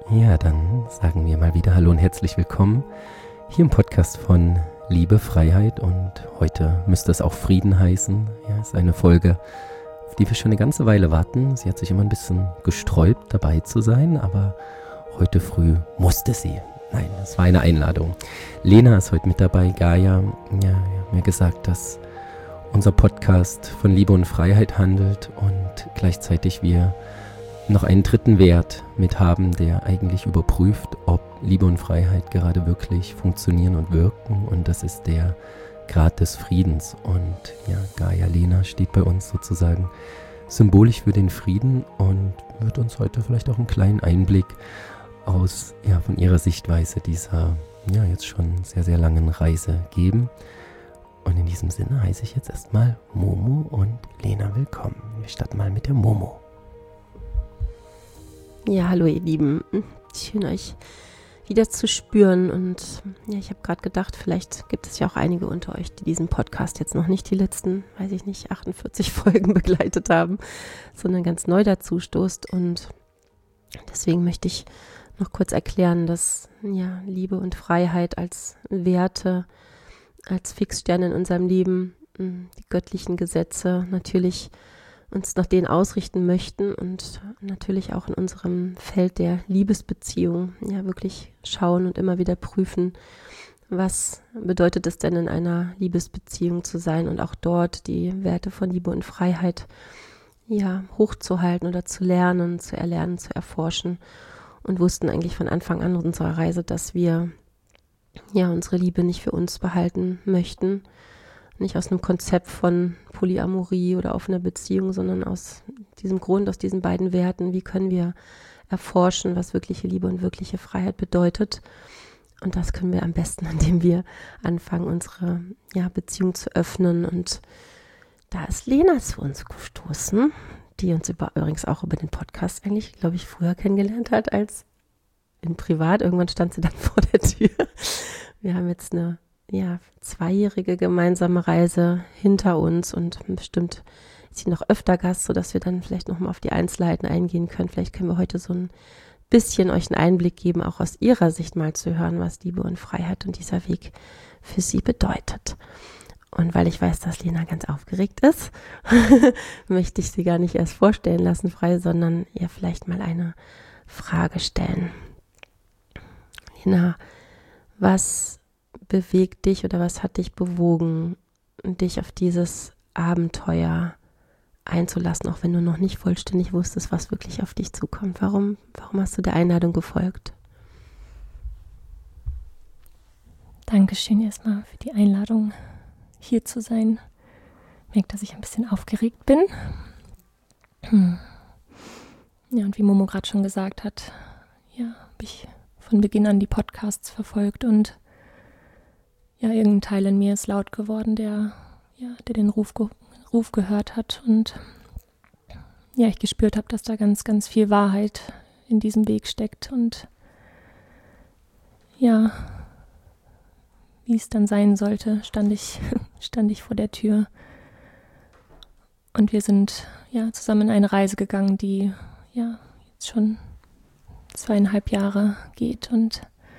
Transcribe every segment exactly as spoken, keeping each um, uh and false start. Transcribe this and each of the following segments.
Ja, dann sagen wir mal wieder Hallo und herzlich willkommen hier im Podcast von Liebe, Freiheit und heute müsste es auch Frieden heißen. Ja, ist eine Folge, auf die wir schon eine ganze Weile warten. Sie hat sich immer ein bisschen gesträubt, dabei zu sein, aber heute früh musste sie. Nein, es war eine Einladung. Lena ist heute mit dabei, Gaia. Ja, wir haben ja gesagt, dass unser Podcast von Liebe und Freiheit handelt und gleichzeitig wir noch einen dritten Wert mit haben, der eigentlich überprüft, ob Liebe und Freiheit gerade wirklich funktionieren und wirken, und das ist der Grad des Friedens. Und ja, Gaia Lena steht bei uns sozusagen symbolisch für den Frieden und wird uns heute vielleicht auch einen kleinen Einblick aus, ja, von ihrer Sichtweise dieser, ja, jetzt schon sehr, sehr langen Reise geben. Und in diesem Sinne heiße ich jetzt erstmal Momo und Lena willkommen. Wir starten mal mit der Momo. Ja, hallo ihr Lieben, schön euch wieder zu spüren, und ja, ich habe gerade gedacht, vielleicht gibt es ja auch einige unter euch, die diesen Podcast jetzt noch nicht die letzten, weiß ich nicht, achtundvierzig Folgen begleitet haben, sondern ganz neu dazu stoßt, und deswegen möchte ich noch kurz erklären, dass ja Liebe und Freiheit als Werte, als Fixsterne in unserem Leben, die göttlichen Gesetze natürlich uns nach denen ausrichten möchten und natürlich auch in unserem Feld der Liebesbeziehung ja wirklich schauen und immer wieder prüfen, was bedeutet es denn in einer Liebesbeziehung zu sein, und auch dort die Werte von Liebe und Freiheit ja hochzuhalten oder zu lernen, zu erlernen, zu erforschen, und wussten eigentlich von Anfang an unserer Reise, dass wir ja unsere Liebe nicht für uns behalten möchten. Nicht aus einem Konzept von Polyamorie oder offener Beziehung, sondern aus diesem Grund, aus diesen beiden Werten, wie können wir erforschen, was wirkliche Liebe und wirkliche Freiheit bedeutet. Und das können wir am besten, indem wir anfangen, unsere ja, Beziehung zu öffnen. Und da ist Lena zu uns gestoßen, die uns über, übrigens auch über den Podcast eigentlich, glaube ich, früher kennengelernt hat als in Privat. Irgendwann stand sie dann vor der Tür. Wir haben jetzt eine ja, zweijährige gemeinsame Reise hinter uns, und bestimmt ist sie noch öfter Gast, sodass wir dann vielleicht nochmal auf die Einzelheiten eingehen können. Vielleicht können wir heute so ein bisschen euch einen Einblick geben, auch aus ihrer Sicht mal zu hören, was Liebe und Freiheit und dieser Weg für sie bedeutet. Und weil ich weiß, dass Lena ganz aufgeregt ist, möchte ich sie gar nicht erst vorstellen lassen, frei, sondern ihr vielleicht mal eine Frage stellen. Lena, was bewegt dich oder was hat dich bewogen, dich auf dieses Abenteuer einzulassen, auch wenn du noch nicht vollständig wusstest, was wirklich auf dich zukommt? Warum, warum hast du der Einladung gefolgt? Dankeschön erstmal für die Einladung, hier zu sein. Ich merke, dass ich ein bisschen aufgeregt bin. Hm. Ja, und wie Momo gerade schon gesagt hat, ja, habe ich von Beginn an die Podcasts verfolgt, und ja, irgendein Teil in mir ist laut geworden, der, ja, der den Ruf, ge- Ruf gehört hat, und ja, ich gespürt habe, dass da ganz, ganz viel Wahrheit in diesem Weg steckt, und ja, wie es dann sein sollte, stand ich, stand ich vor der Tür, und wir sind ja zusammen in eine Reise gegangen, die ja jetzt schon zweieinhalb Jahre geht, und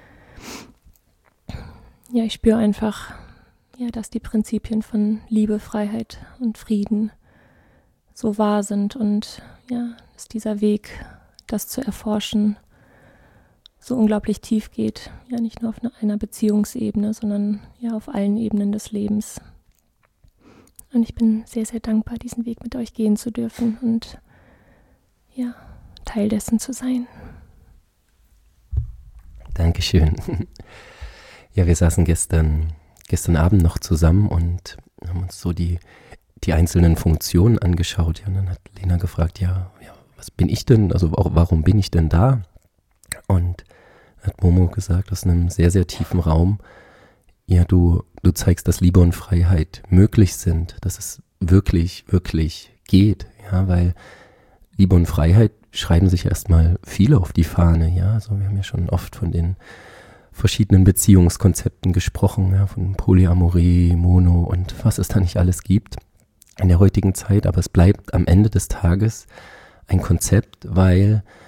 ja, ich spüre einfach, ja, dass die Prinzipien von Liebe, Freiheit und Frieden so wahr sind, und ja, dass dieser Weg, das zu erforschen, so unglaublich tief geht. Ja, nicht nur auf einer Beziehungsebene, sondern ja auf allen Ebenen des Lebens. Und ich bin sehr, sehr dankbar, diesen Weg mit euch gehen zu dürfen und ja, Teil dessen zu sein. Dankeschön. Ja, wir saßen gestern, gestern Abend noch zusammen und haben uns so die, die einzelnen Funktionen angeschaut. Ja, und dann hat Lena gefragt, ja, ja, was bin ich denn, also warum bin ich denn da? Und hat Momo gesagt, aus einem sehr, sehr tiefen Raum, ja, du, du zeigst, dass Liebe und Freiheit möglich sind, dass es wirklich, wirklich geht, ja, weil Liebe und Freiheit schreiben sich erstmal viele auf die Fahne, ja, also wir haben ja schon oft von den verschiedenen Beziehungskonzepten gesprochen, ja, von Polyamorie, Mono und was es da nicht alles gibt in der heutigen Zeit, aber es bleibt am Ende des Tages ein Konzept, weil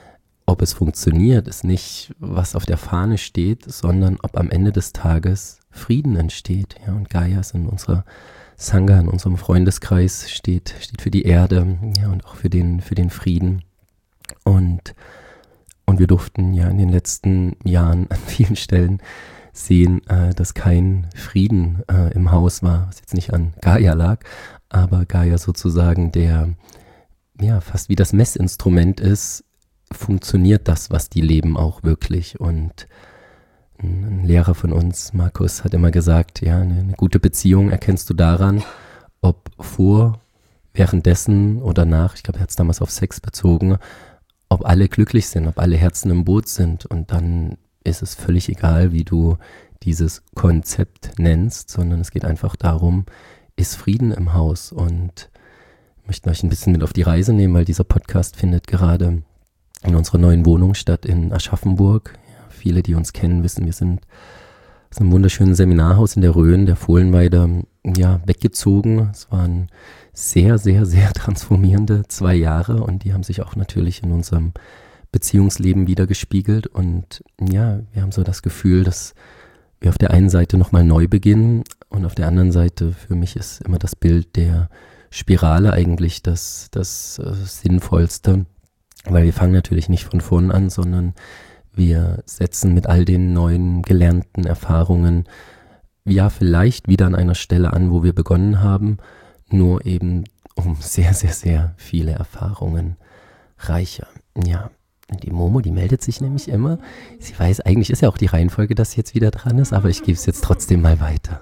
ob es funktioniert, ist nicht, was auf der Fahne steht, sondern ob am Ende des Tages Frieden entsteht. Ja, und Gaia ist in unserer Sangha, in unserem Freundeskreis, steht, steht für die Erde, ja, und auch für den, für den Frieden. Und, und wir durften ja in den letzten Jahren an vielen Stellen sehen, äh, dass kein Frieden äh, im Haus war, was jetzt nicht an Gaia lag, aber Gaia sozusagen der, ja, fast wie das Messinstrument ist, funktioniert das, was die leben, auch wirklich. Und ein Lehrer von uns, Markus, hat immer gesagt, ja, eine, eine gute Beziehung erkennst du daran, ob vor, währenddessen oder nach, ich glaube, er hat es damals auf Sex bezogen, ob alle glücklich sind, ob alle Herzen im Boot sind. Und dann ist es völlig egal, wie du dieses Konzept nennst, sondern es geht einfach darum, ist Frieden im Haus. Und ich möchte euch ein bisschen mit auf die Reise nehmen, weil dieser Podcast findet gerade in unserer neuen Wohnung statt in Aschaffenburg. Ja, viele, die uns kennen, wissen, wir sind aus einem wunderschönen Seminarhaus in der Rhön, der Fohlenweide, ja, weggezogen. Es waren sehr, sehr, sehr transformierende zwei Jahre und die haben sich auch natürlich in unserem Beziehungsleben wiedergespiegelt. Und ja, wir haben so das Gefühl, dass wir auf der einen Seite nochmal neu beginnen und auf der anderen Seite, für mich ist immer das Bild der Spirale eigentlich das, das äh, Sinnvollste. Weil wir fangen natürlich nicht von vorn an, sondern wir setzen mit all den neuen gelernten Erfahrungen ja vielleicht wieder an einer Stelle an, wo wir begonnen haben, nur eben um sehr, sehr, sehr viele Erfahrungen reicher. Ja, und die Momo, die meldet sich nämlich immer. Sie weiß, eigentlich ist ja auch die Reihenfolge, dass sie jetzt wieder dran ist, aber ich gebe es jetzt trotzdem mal weiter.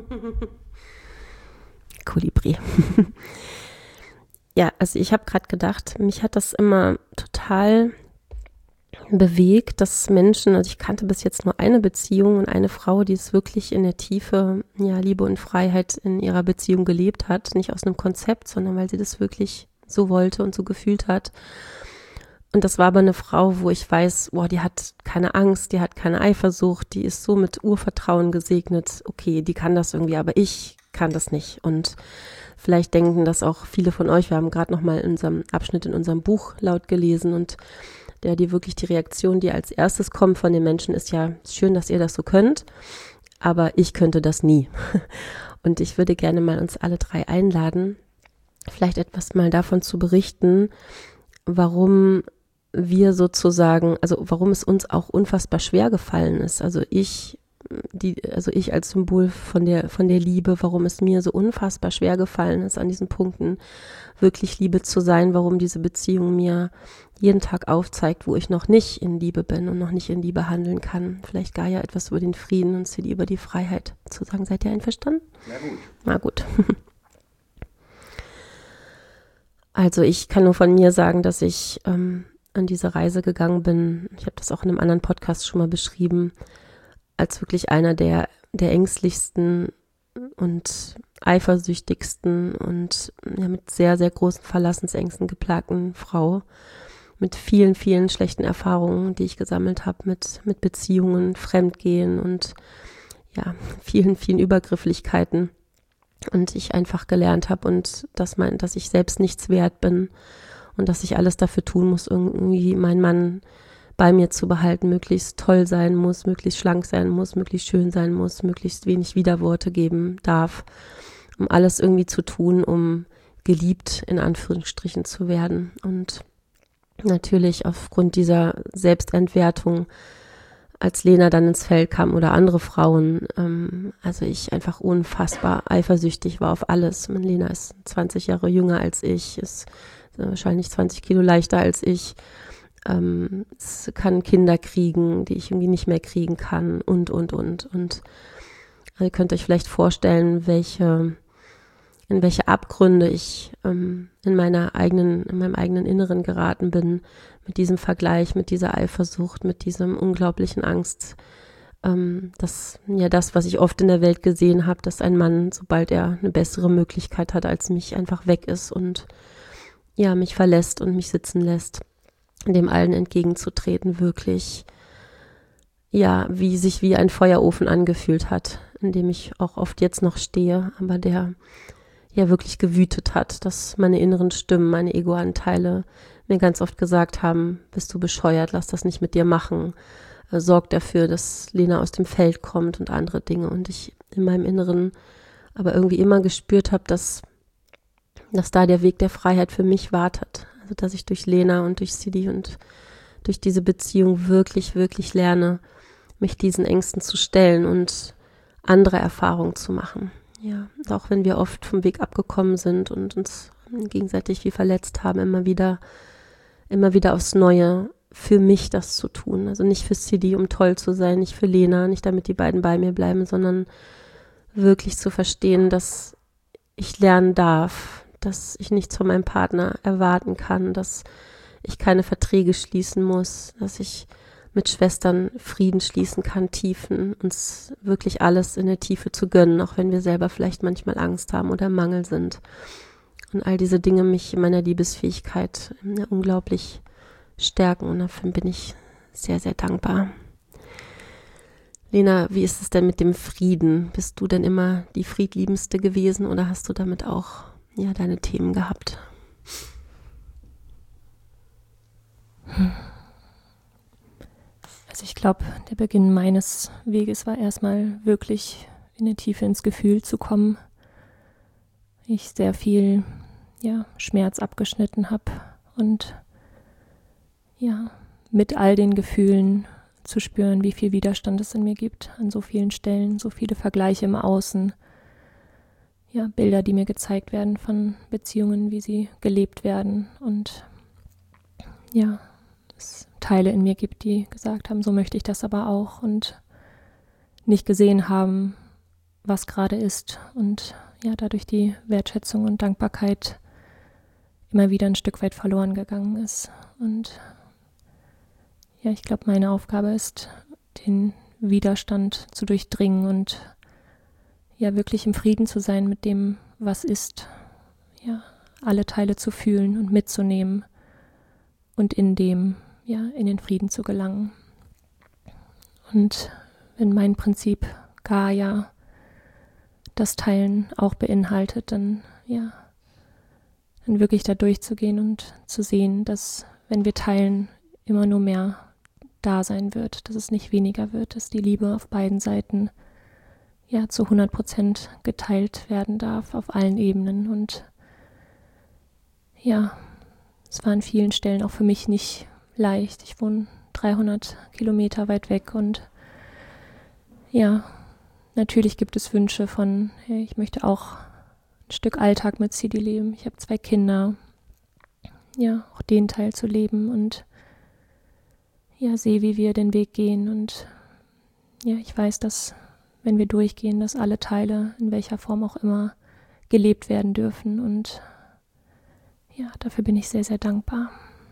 Kolibri. Ja, also ich habe gerade gedacht, mich hat das immer total bewegt, dass Menschen, also ich kannte bis jetzt nur eine Beziehung und eine Frau, die es wirklich in der Tiefe, ja, Liebe und Freiheit in ihrer Beziehung gelebt hat, nicht aus einem Konzept, sondern weil sie das wirklich so wollte und so gefühlt hat. Und das war aber eine Frau, wo ich weiß, boah, die hat keine Angst, die hat keine Eifersucht, die ist so mit Urvertrauen gesegnet. Okay, die kann das irgendwie, aber ich kann das nicht. Und vielleicht denken das auch viele von euch. Wir haben gerade noch mal in unserem Abschnitt in unserem Buch laut gelesen und der, die wirklich die Reaktion, die als erstes kommt von den Menschen, ist ja schön, dass ihr das so könnt, aber ich könnte das nie. Und ich würde gerne mal uns alle drei einladen, vielleicht etwas mal davon zu berichten, warum wir sozusagen, also warum es uns auch unfassbar schwer gefallen ist. Also ich Die, also ich als Symbol von der, von der Liebe, warum es mir so unfassbar schwer gefallen ist, an diesen Punkten wirklich Liebe zu sein, warum diese Beziehung mir jeden Tag aufzeigt, wo ich noch nicht in Liebe bin und noch nicht in Liebe handeln kann. Vielleicht Gaia etwas über den Frieden und Cedi über die Freiheit zu sagen. Seid ihr einverstanden? Na gut. Na gut. Also ich kann nur von mir sagen, dass ich ähm, an diese Reise gegangen bin. Ich habe das auch in einem anderen Podcast schon mal beschrieben, als wirklich einer der, der ängstlichsten und eifersüchtigsten und ja, mit sehr, sehr großen Verlassensängsten geplagten Frau. Mit vielen, vielen schlechten Erfahrungen, die ich gesammelt habe, mit, mit Beziehungen, Fremdgehen und ja, vielen, vielen Übergrifflichkeiten. Und ich einfach gelernt habe und dass, mein, dass ich selbst nichts wert bin und dass ich alles dafür tun muss, irgendwie meinen Mann bei mir zu behalten, möglichst toll sein muss, möglichst schlank sein muss, möglichst schön sein muss, möglichst wenig Widerworte geben darf, um alles irgendwie zu tun, um geliebt in Anführungsstrichen zu werden. Und natürlich aufgrund dieser Selbstentwertung, als Lena dann ins Feld kam oder andere Frauen, ähm, also ich einfach unfassbar eifersüchtig war auf alles. Lena ist zwanzig Jahre jünger als ich, ist wahrscheinlich zwanzig Kilo leichter als ich. Ähm, es kann Kinder kriegen, die ich irgendwie nicht mehr kriegen kann und, und, und. Und also ihr könnt euch vielleicht vorstellen, welche, in welche Abgründe ich ähm, in meiner eigenen, in meinem eigenen Inneren geraten bin, mit diesem Vergleich, mit dieser Eifersucht, mit diesem unglaublichen Angst. Ähm, das, ja, das, was ich oft in der Welt gesehen habe, dass ein Mann, sobald er eine bessere Möglichkeit hat als mich, einfach weg ist und ja, mich verlässt und mich sitzen lässt. Dem allen entgegenzutreten, wirklich, ja, wie sich wie ein Feuerofen angefühlt hat, in dem ich auch oft jetzt noch stehe, aber der ja wirklich gewütet hat, dass meine inneren Stimmen, meine Ego-Anteile mir ganz oft gesagt haben, bist du bescheuert, lass das nicht mit dir machen, äh, sorg dafür, dass Lena aus dem Feld kommt und andere Dinge. Und ich in meinem Inneren aber irgendwie immer gespürt habe, dass, dass da der Weg der Freiheit für mich wartet. Also dass ich durch Lena und durch Sidi und durch diese Beziehung wirklich, wirklich lerne, mich diesen Ängsten zu stellen und andere Erfahrungen zu machen. Ja, und auch wenn wir oft vom Weg abgekommen sind und uns gegenseitig wie verletzt haben, immer wieder, immer wieder aufs Neue für mich das zu tun. Also nicht für Sidi, um toll zu sein, nicht für Lena, nicht damit die beiden bei mir bleiben, sondern wirklich zu verstehen, dass ich lernen darf, dass ich nichts von meinem Partner erwarten kann, dass ich keine Verträge schließen muss, dass ich mit Schwestern Frieden schließen kann, Tiefen, uns wirklich alles in der Tiefe zu gönnen, auch wenn wir selber vielleicht manchmal Angst haben oder im Mangel sind. Und all diese Dinge mich in meiner Liebesfähigkeit ja, unglaublich stärken und dafür bin ich sehr, sehr dankbar. Lena, wie ist es denn mit dem Frieden? Bist du denn immer die Friedliebendste gewesen oder hast du damit auch ja, deine Themen gehabt? Also ich glaube, der Beginn meines Weges war erstmal wirklich in der Tiefe ins Gefühl zu kommen. Ich sehr viel ja, Schmerz abgeschnitten habe und ja, mit all den Gefühlen zu spüren, wie viel Widerstand es in mir gibt an so vielen Stellen, so viele Vergleiche im Außen, ja, Bilder, die mir gezeigt werden von Beziehungen, wie sie gelebt werden und ja, es Teile in mir gibt, die gesagt haben, so möchte ich das aber auch und nicht gesehen haben, was gerade ist und ja, dadurch die Wertschätzung und Dankbarkeit immer wieder ein Stück weit verloren gegangen ist und ja, ich glaube, meine Aufgabe ist, den Widerstand zu durchdringen und ja, wirklich im Frieden zu sein mit dem, was ist. Ja, alle Teile zu fühlen und mitzunehmen und in dem, ja, in den Frieden zu gelangen. Und wenn mein Prinzip Gaia das Teilen auch beinhaltet, dann, ja, dann wirklich da durchzugehen und zu sehen, dass, wenn wir teilen, immer nur mehr da sein wird, dass es nicht weniger wird, dass die Liebe auf beiden Seiten ja zu hundert Prozent geteilt werden darf, auf allen Ebenen. Und ja, es war an vielen Stellen auch für mich nicht leicht. Ich wohne dreihundert Kilometer weit weg und ja, natürlich gibt es Wünsche von, hey, ich möchte auch ein Stück Alltag mit Sidi leben. Ich habe zwei Kinder, ja, auch den Teil zu leben und ja, sehe, wie wir den Weg gehen und ja, ich weiß, dass, wenn wir durchgehen, dass alle Teile, in welcher Form auch immer, gelebt werden dürfen und ja, dafür bin ich sehr, sehr dankbar.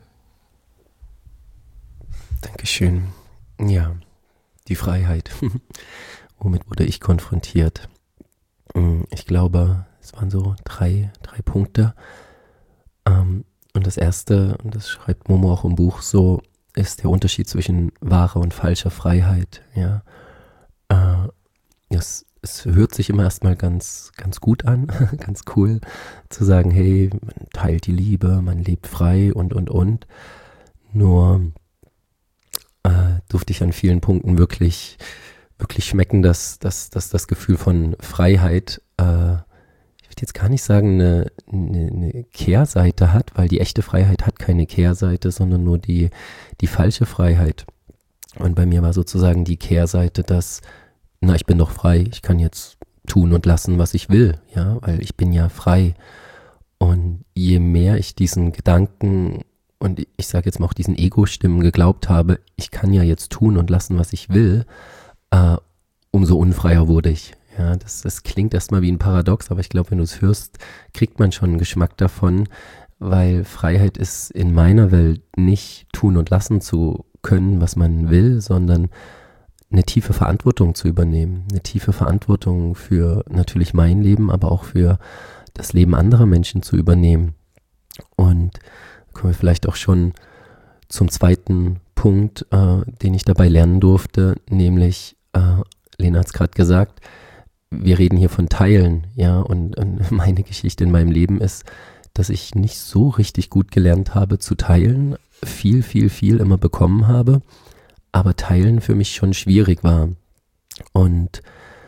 Dankeschön. Ja, die Freiheit. Womit wurde ich konfrontiert? Ich glaube, es waren so drei, drei Punkte. Und das erste, und das schreibt Momo auch im Buch so, ist der Unterschied zwischen wahrer und falscher Freiheit. Ja, äh, es, es hört sich immer erstmal ganz, ganz gut an, ganz cool, zu sagen, hey, man teilt die Liebe, man lebt frei und, und, und. Nur äh, durfte ich an vielen Punkten wirklich, wirklich schmecken, dass, dass, dass das Gefühl von Freiheit, äh, ich würde jetzt gar nicht sagen, eine, eine, eine Kehrseite hat, weil die echte Freiheit hat keine Kehrseite, sondern nur die, die falsche Freiheit. Und bei mir war sozusagen die Kehrseite, dass, na, ich bin doch frei, ich kann jetzt tun und lassen, was ich will, ja, weil ich bin ja frei. Und je mehr ich diesen Gedanken und ich sage jetzt mal auch diesen Ego-Stimmen geglaubt habe, ich kann ja jetzt tun und lassen, was ich will, äh, umso unfreier wurde ich. Ja, das, das klingt erstmal wie ein Paradox, aber ich glaube, wenn du es hörst, kriegt man schon einen Geschmack davon, weil Freiheit ist in meiner Welt nicht tun und lassen zu können, was man will, sondern eine tiefe Verantwortung zu übernehmen. Eine tiefe Verantwortung für natürlich mein Leben, aber auch für das Leben anderer Menschen zu übernehmen. Und kommen wir vielleicht auch schon zum zweiten Punkt, äh, den ich dabei lernen durfte, nämlich, äh, Lena hat es gerade gesagt, wir reden hier von Teilen, ja, und, und meine Geschichte in meinem Leben ist, dass ich nicht so richtig gut gelernt habe zu teilen, viel, viel, viel immer bekommen habe, aber teilen für mich schon schwierig war. Und,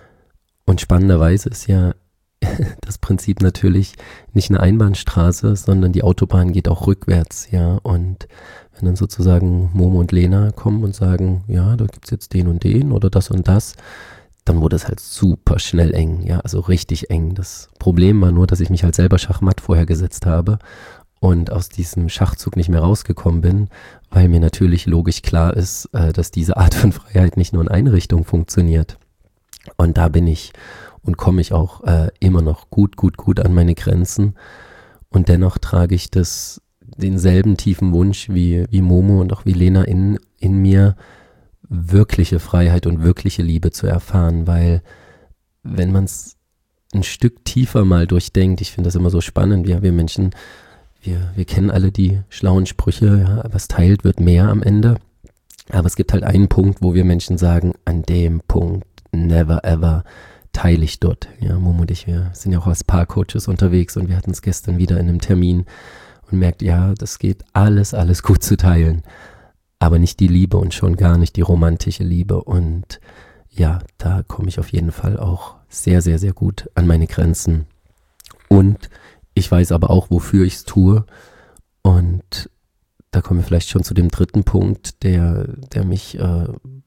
und spannenderweise ist ja das Prinzip natürlich nicht eine Einbahnstraße, sondern die Autobahn geht auch rückwärts, ja. Und wenn dann sozusagen Momo und Lena kommen und sagen, ja, da gibt's jetzt den und den oder das und das, dann wurde es halt super schnell eng, ja, also richtig eng. Das Problem war nur, dass ich mich halt selber Schachmatt vorher gesetzt habe und aus diesem Schachzug nicht mehr rausgekommen bin, weil mir natürlich logisch klar ist, äh, dass diese Art von Freiheit nicht nur in eine Richtung funktioniert. Und da bin ich und komme ich auch äh, immer noch gut, gut, gut an meine Grenzen. Und dennoch trage ich das, denselben tiefen Wunsch wie, wie Momo und auch wie Lena in, in mir, wirkliche Freiheit und wirkliche Liebe zu erfahren, weil wenn man es ein Stück tiefer mal durchdenkt, ich finde das immer so spannend, ja, wir Menschen, wir, wir kennen alle die schlauen Sprüche, ja, was teilt, wird mehr am Ende, aber es gibt halt einen Punkt, wo wir Menschen sagen, an dem Punkt, never ever, teile ich dort, ja, Momo und ich, wir sind ja auch als Paarcoaches unterwegs und wir hatten es gestern wieder in einem Termin und merkt, ja, das geht alles, alles gut zu teilen, aber nicht die Liebe und schon gar nicht die romantische Liebe. Und ja, da komme ich auf jeden Fall auch sehr, sehr, sehr gut an meine Grenzen. Und ich weiß aber auch, wofür ich es tue. Und da kommen wir vielleicht schon zu dem dritten Punkt, der, der mich äh,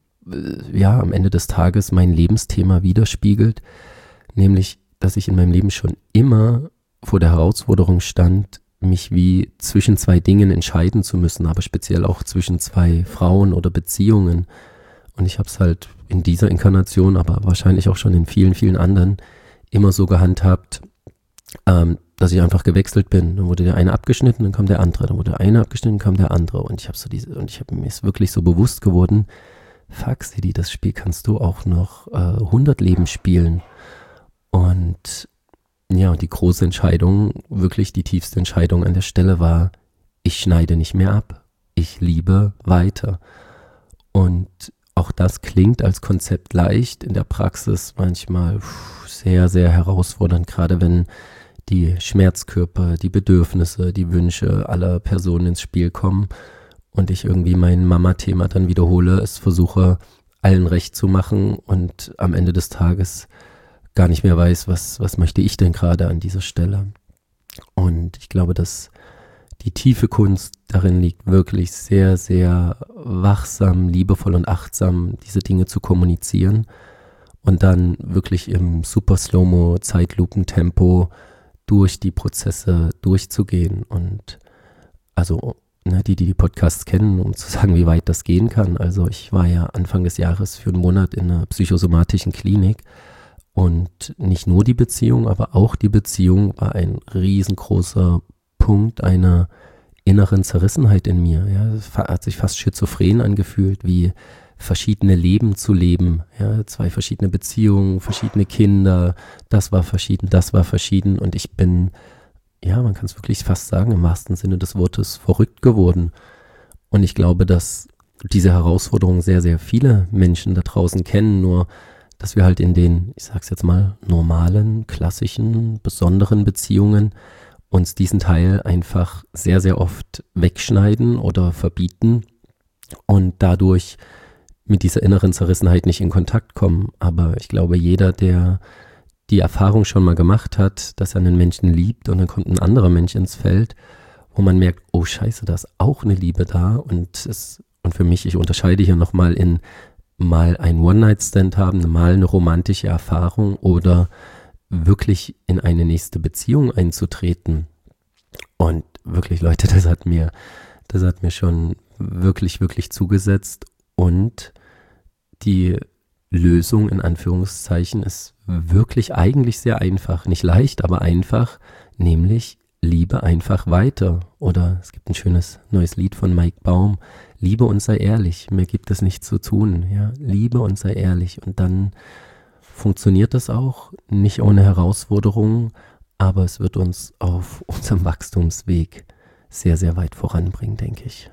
ja am Ende des Tages mein Lebensthema widerspiegelt. Nämlich, dass ich in meinem Leben schon immer vor der Herausforderung stand, mich wie zwischen zwei Dingen entscheiden zu müssen, aber speziell auch zwischen zwei Frauen oder Beziehungen. Und ich habe es halt in dieser Inkarnation, aber wahrscheinlich auch schon in vielen, vielen anderen immer so gehandhabt, ähm, dass ich einfach gewechselt bin. Dann wurde der eine abgeschnitten, dann kam der andere. Dann wurde der eine abgeschnitten, dann kam der andere. Und ich habe so diese, und ich habe mir ist wirklich so bewusst geworden, fuck, Sidi, das Spiel kannst du auch noch äh, hundert Leben spielen. Und ja, und die große Entscheidung, wirklich die tiefste Entscheidung an der Stelle war, ich schneide nicht mehr ab, ich liebe weiter. Und auch das klingt als Konzept leicht, in der Praxis manchmal pff, sehr, sehr herausfordernd, gerade wenn die Schmerzkörper, die Bedürfnisse, die Wünsche aller Personen ins Spiel kommen und ich irgendwie mein Mama-Thema dann wiederhole, es versuche allen recht zu machen und am Ende des Tages gar nicht mehr weiß, was, was möchte ich denn gerade an dieser Stelle. Und ich glaube, dass die tiefe Kunst darin liegt, wirklich sehr, sehr wachsam, liebevoll und achtsam diese Dinge zu kommunizieren und dann wirklich im super Slow-Mo, Zeitlupentempo durch die Prozesse durchzugehen. Und also ne, die, die die Podcasts kennen, um zu sagen, wie weit das gehen kann. Also ich war ja Anfang des Jahres für einen Monat in einer psychosomatischen Klinik. Und nicht nur die Beziehung, aber auch die Beziehung war ein riesengroßer Punkt einer inneren Zerrissenheit in mir. Ja, es hat sich fast schizophren angefühlt, wie verschiedene Leben zu leben. Ja, zwei verschiedene Beziehungen, verschiedene Kinder, das war verschieden, das war verschieden. Und ich bin, ja, man kann es wirklich fast sagen, im wahrsten Sinne des Wortes verrückt geworden. Und ich glaube, dass diese Herausforderung sehr, sehr viele Menschen da draußen kennen, nur dass wir halt in den, ich sag's jetzt mal, normalen, klassischen, besonderen Beziehungen uns diesen Teil einfach sehr, sehr oft wegschneiden oder verbieten und dadurch mit dieser inneren Zerrissenheit nicht in Kontakt kommen. Aber ich glaube, jeder, der die Erfahrung schon mal gemacht hat, dass er einen Menschen liebt und dann kommt ein anderer Mensch ins Feld, wo man merkt, oh Scheiße, da ist auch eine Liebe da und es, und für mich, ich unterscheide hier nochmal in mal ein One-Night-Stand haben, mal eine romantische Erfahrung oder wirklich in eine nächste Beziehung einzutreten. Und wirklich, Leute, das hat mir, das hat mir schon wirklich, wirklich zugesetzt. Und die Lösung in Anführungszeichen ist wirklich eigentlich sehr einfach. Nicht leicht, aber einfach, nämlich liebe einfach weiter. Oder es gibt ein schönes neues Lied von Mike Baum, liebe und sei ehrlich, mehr gibt es nicht zu tun. Ja? Liebe und sei ehrlich. Und dann funktioniert das auch, nicht ohne Herausforderungen, aber es wird uns auf unserem Wachstumsweg sehr, sehr weit voranbringen, denke ich.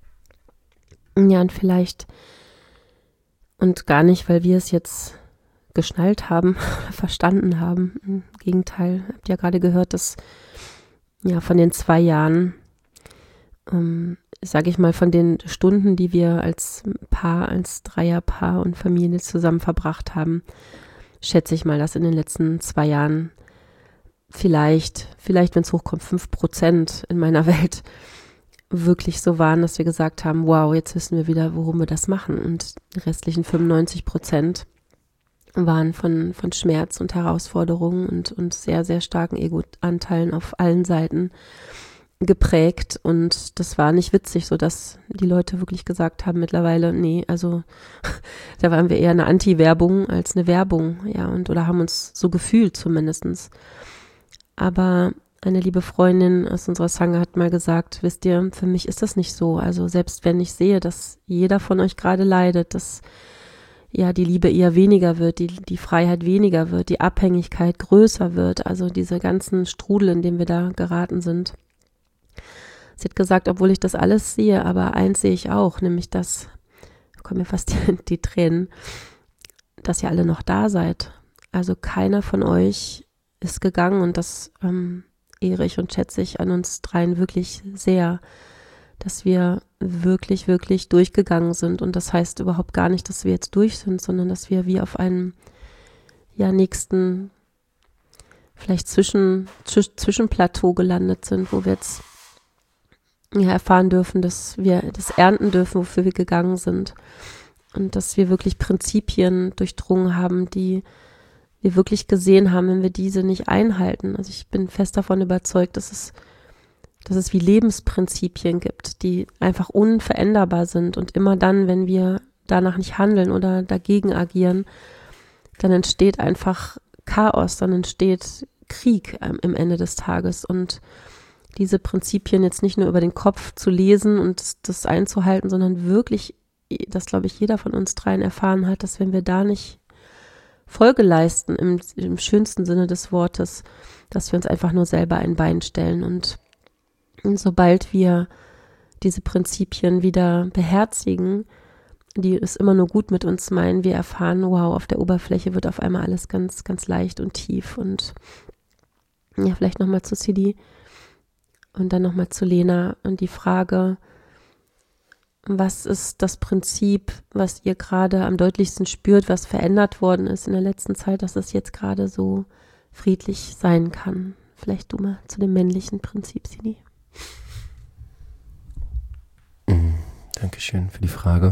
Ja, und vielleicht, und gar nicht, weil wir es jetzt geschnallt haben, verstanden haben. Im Gegenteil, habt ihr ja gerade gehört, dass ja von den zwei Jahren, ähm, sage ich mal, von den Stunden, die wir als Paar, als Dreierpaar und Familie zusammen verbracht haben, schätze ich mal, dass in den letzten zwei Jahren vielleicht, vielleicht, wenn es hochkommt, fünf Prozent in meiner Welt wirklich so waren, dass wir gesagt haben, wow, jetzt wissen wir wieder, worum wir das machen. Und die restlichen fünfundneunzig Prozent waren von, von Schmerz und Herausforderungen und, und sehr, sehr starken Ego-Anteilen auf allen Seiten geprägt. Und das war nicht witzig, sodass die Leute wirklich gesagt haben mittlerweile, nee, also da waren wir eher eine Anti-Werbung als eine Werbung, ja, und oder haben uns so gefühlt zumindestens. Aber eine liebe Freundin aus unserer Sangha hat mal gesagt, wisst ihr, für mich ist das nicht so. Also selbst wenn ich sehe, dass jeder von euch gerade leidet, dass ja die Liebe eher weniger wird, die, die Freiheit weniger wird, die Abhängigkeit größer wird, also diese ganzen Strudel, in dem wir da geraten sind. Sie hat gesagt, obwohl ich das alles sehe, aber eins sehe ich auch, nämlich dass, da kommen mir fast die, die Tränen, dass ihr alle noch da seid. Also keiner von euch ist gegangen und das ähm, ehre ich und schätze ich an uns dreien wirklich sehr, dass wir wirklich, wirklich durchgegangen sind. Und das heißt überhaupt gar nicht, dass wir jetzt durch sind, sondern dass wir wie auf einem ja, nächsten, vielleicht zwischen, zwisch, Zwischenplateau gelandet sind, wo wir jetzt ja, erfahren dürfen, dass wir das ernten dürfen, wofür wir gegangen sind. Und dass wir wirklich Prinzipien durchdrungen haben, die wir wirklich gesehen haben, wenn wir diese nicht einhalten. Also ich bin fest davon überzeugt, dass es, dass es wie Lebensprinzipien gibt, die einfach unveränderbar sind. Und immer dann, wenn wir danach nicht handeln oder dagegen agieren, dann entsteht einfach Chaos, dann entsteht Krieg am Ende des Tages. Und diese Prinzipien jetzt nicht nur über den Kopf zu lesen und das, das einzuhalten, sondern wirklich, das glaube ich jeder von uns dreien erfahren hat, dass wenn wir da nicht Folge leisten, im, im schönsten Sinne des Wortes, dass wir uns einfach nur selber ein Bein stellen. Und, und sobald wir diese Prinzipien wieder beherzigen, die es immer nur gut mit uns meinen, wir erfahren, wow, auf der Oberfläche wird auf einmal alles ganz, ganz leicht und tief. Und ja, vielleicht nochmal zu Sidi und dann nochmal zu Lena und die Frage, was ist das Prinzip, was ihr gerade am deutlichsten spürt, was verändert worden ist in der letzten Zeit, dass es jetzt gerade so friedlich sein kann? Vielleicht du mal zu dem männlichen Prinzip, Sidi. Mm, Dankeschön für die Frage.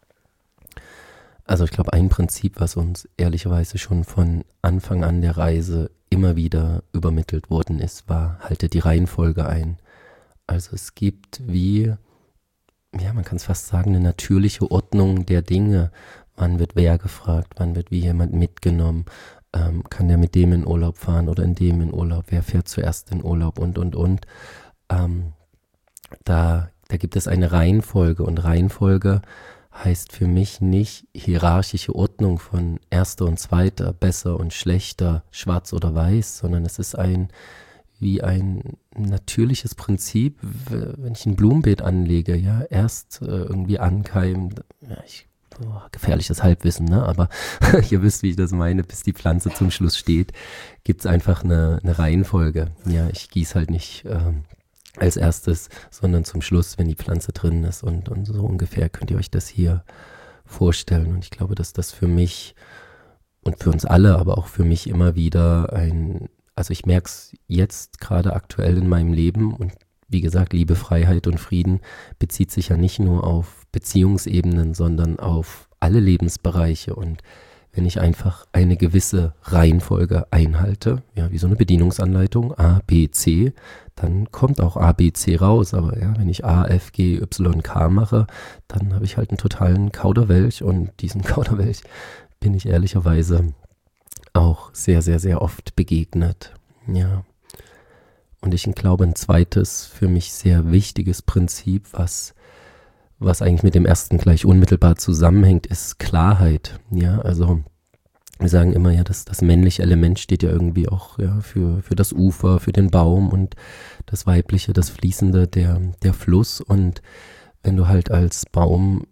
Also ich glaube, ein Prinzip, was uns ehrlicherweise schon von Anfang an der Reise immer wieder übermittelt worden ist, war, haltet die Reihenfolge ein. Also es gibt wie... ja, man kann es fast sagen, eine natürliche Ordnung der Dinge. Wann wird wer gefragt, wann wird wie jemand mitgenommen, ähm, kann der mit dem in Urlaub fahren oder in dem in Urlaub, wer fährt zuerst in Urlaub und, und, und. Ähm, da, da gibt es eine Reihenfolge und Reihenfolge heißt für mich nicht hierarchische Ordnung von erster und zweiter, besser und schlechter, schwarz oder weiß, sondern es ist ein wie ein natürliches Prinzip, wenn ich ein Blumenbeet anlege, ja, erst äh, irgendwie ankeimen, ja, ich, oh, gefährliches Halbwissen, ne, aber ihr wisst, wie ich das meine, bis die Pflanze zum Schluss steht, gibt es einfach eine, eine Reihenfolge, ja, ich gieße halt nicht ähm, als erstes, sondern zum Schluss, wenn die Pflanze drin ist und, und so ungefähr könnt ihr euch das hier vorstellen und ich glaube, dass das für mich und für uns alle, aber auch für mich immer wieder ein Also ich merke es jetzt gerade aktuell in meinem Leben und wie gesagt, Liebe, Freiheit und Frieden bezieht sich ja nicht nur auf Beziehungsebenen, sondern auf alle Lebensbereiche und wenn ich einfach eine gewisse Reihenfolge einhalte, ja, wie so eine Bedienungsanleitung, A, B, C, dann kommt auch A, B, C raus, aber ja, wenn ich A, F, G, Y, K mache, dann habe ich halt einen totalen Kauderwelsch und diesen Kauderwelsch bin ich ehrlicherweise auch sehr, sehr, sehr oft begegnet, ja. Und ich glaube, ein zweites für mich sehr wichtiges Prinzip, was, was eigentlich mit dem ersten gleich unmittelbar zusammenhängt, ist Klarheit, ja. Also wir sagen immer, ja, das, das männliche Element steht ja irgendwie auch ja, für, für das Ufer, für den Baum und das weibliche, das Fließende, der, der Fluss. Und wenn du halt als Baum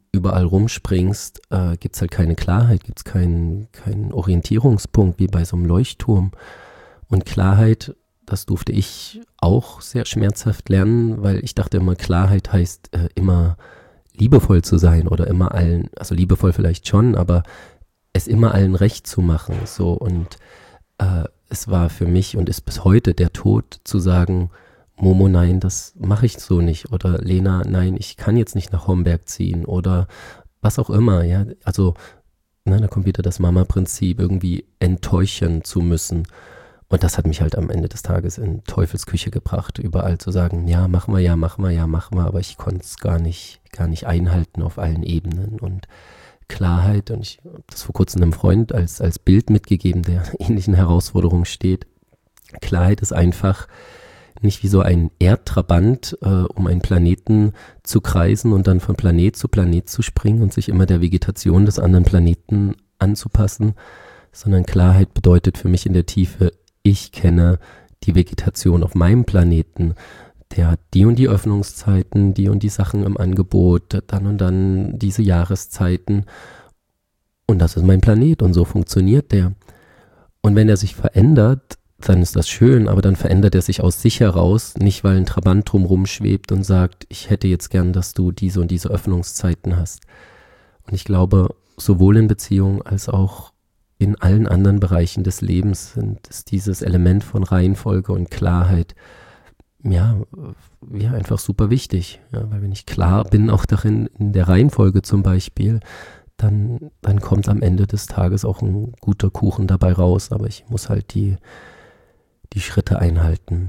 überall rumspringst, äh, gibt es halt keine Klarheit, gibt es keinen keinen Orientierungspunkt wie bei so einem Leuchtturm. Und Klarheit, das durfte ich auch sehr schmerzhaft lernen, weil ich dachte immer, Klarheit heißt äh, immer liebevoll zu sein oder immer allen, also liebevoll vielleicht schon, aber es immer allen recht zu machen. So, und äh, es war für mich und ist bis heute der Tod zu sagen, Momo, nein, das mache ich so nicht. Oder Lena, nein, ich kann jetzt nicht nach Homberg ziehen. Oder was auch immer, ja. Also, ne, da kommt wieder das Mama-Prinzip, irgendwie enttäuschen zu müssen. Und das hat mich halt am Ende des Tages in Teufelsküche gebracht, überall zu sagen, ja, machen wir, ja, machen wir, ja, machen wir. Aber ich konnte es gar nicht, gar nicht einhalten auf allen Ebenen. Und Klarheit, und ich habe das vor kurzem einem Freund als, als Bild mitgegeben, der ähnlichen Herausforderungen steht. Klarheit ist einfach nicht wie so ein Erdtrabant, äh, um einen Planeten zu kreisen und dann von Planet zu Planet zu springen und sich immer der Vegetation des anderen Planeten anzupassen, sondern Klarheit bedeutet für mich in der Tiefe, ich kenne die Vegetation auf meinem Planeten, der hat die und die Öffnungszeiten, die und die Sachen im Angebot, dann und dann diese Jahreszeiten und das ist mein Planet und so funktioniert der. Und wenn er sich verändert, dann ist das schön, aber dann verändert er sich aus sich heraus, nicht weil ein Trabant drumherum schwebt und sagt, ich hätte jetzt gern, dass du diese und diese Öffnungszeiten hast. Und ich glaube, sowohl in Beziehungen als auch in allen anderen Bereichen des Lebens sind, ist dieses Element von Reihenfolge und Klarheit, ja, ja einfach super wichtig. Ja, weil wenn ich klar bin, auch darin, in der Reihenfolge zum Beispiel, dann, dann kommt am Ende des Tages auch ein guter Kuchen dabei raus, aber ich muss halt die die Schritte einhalten.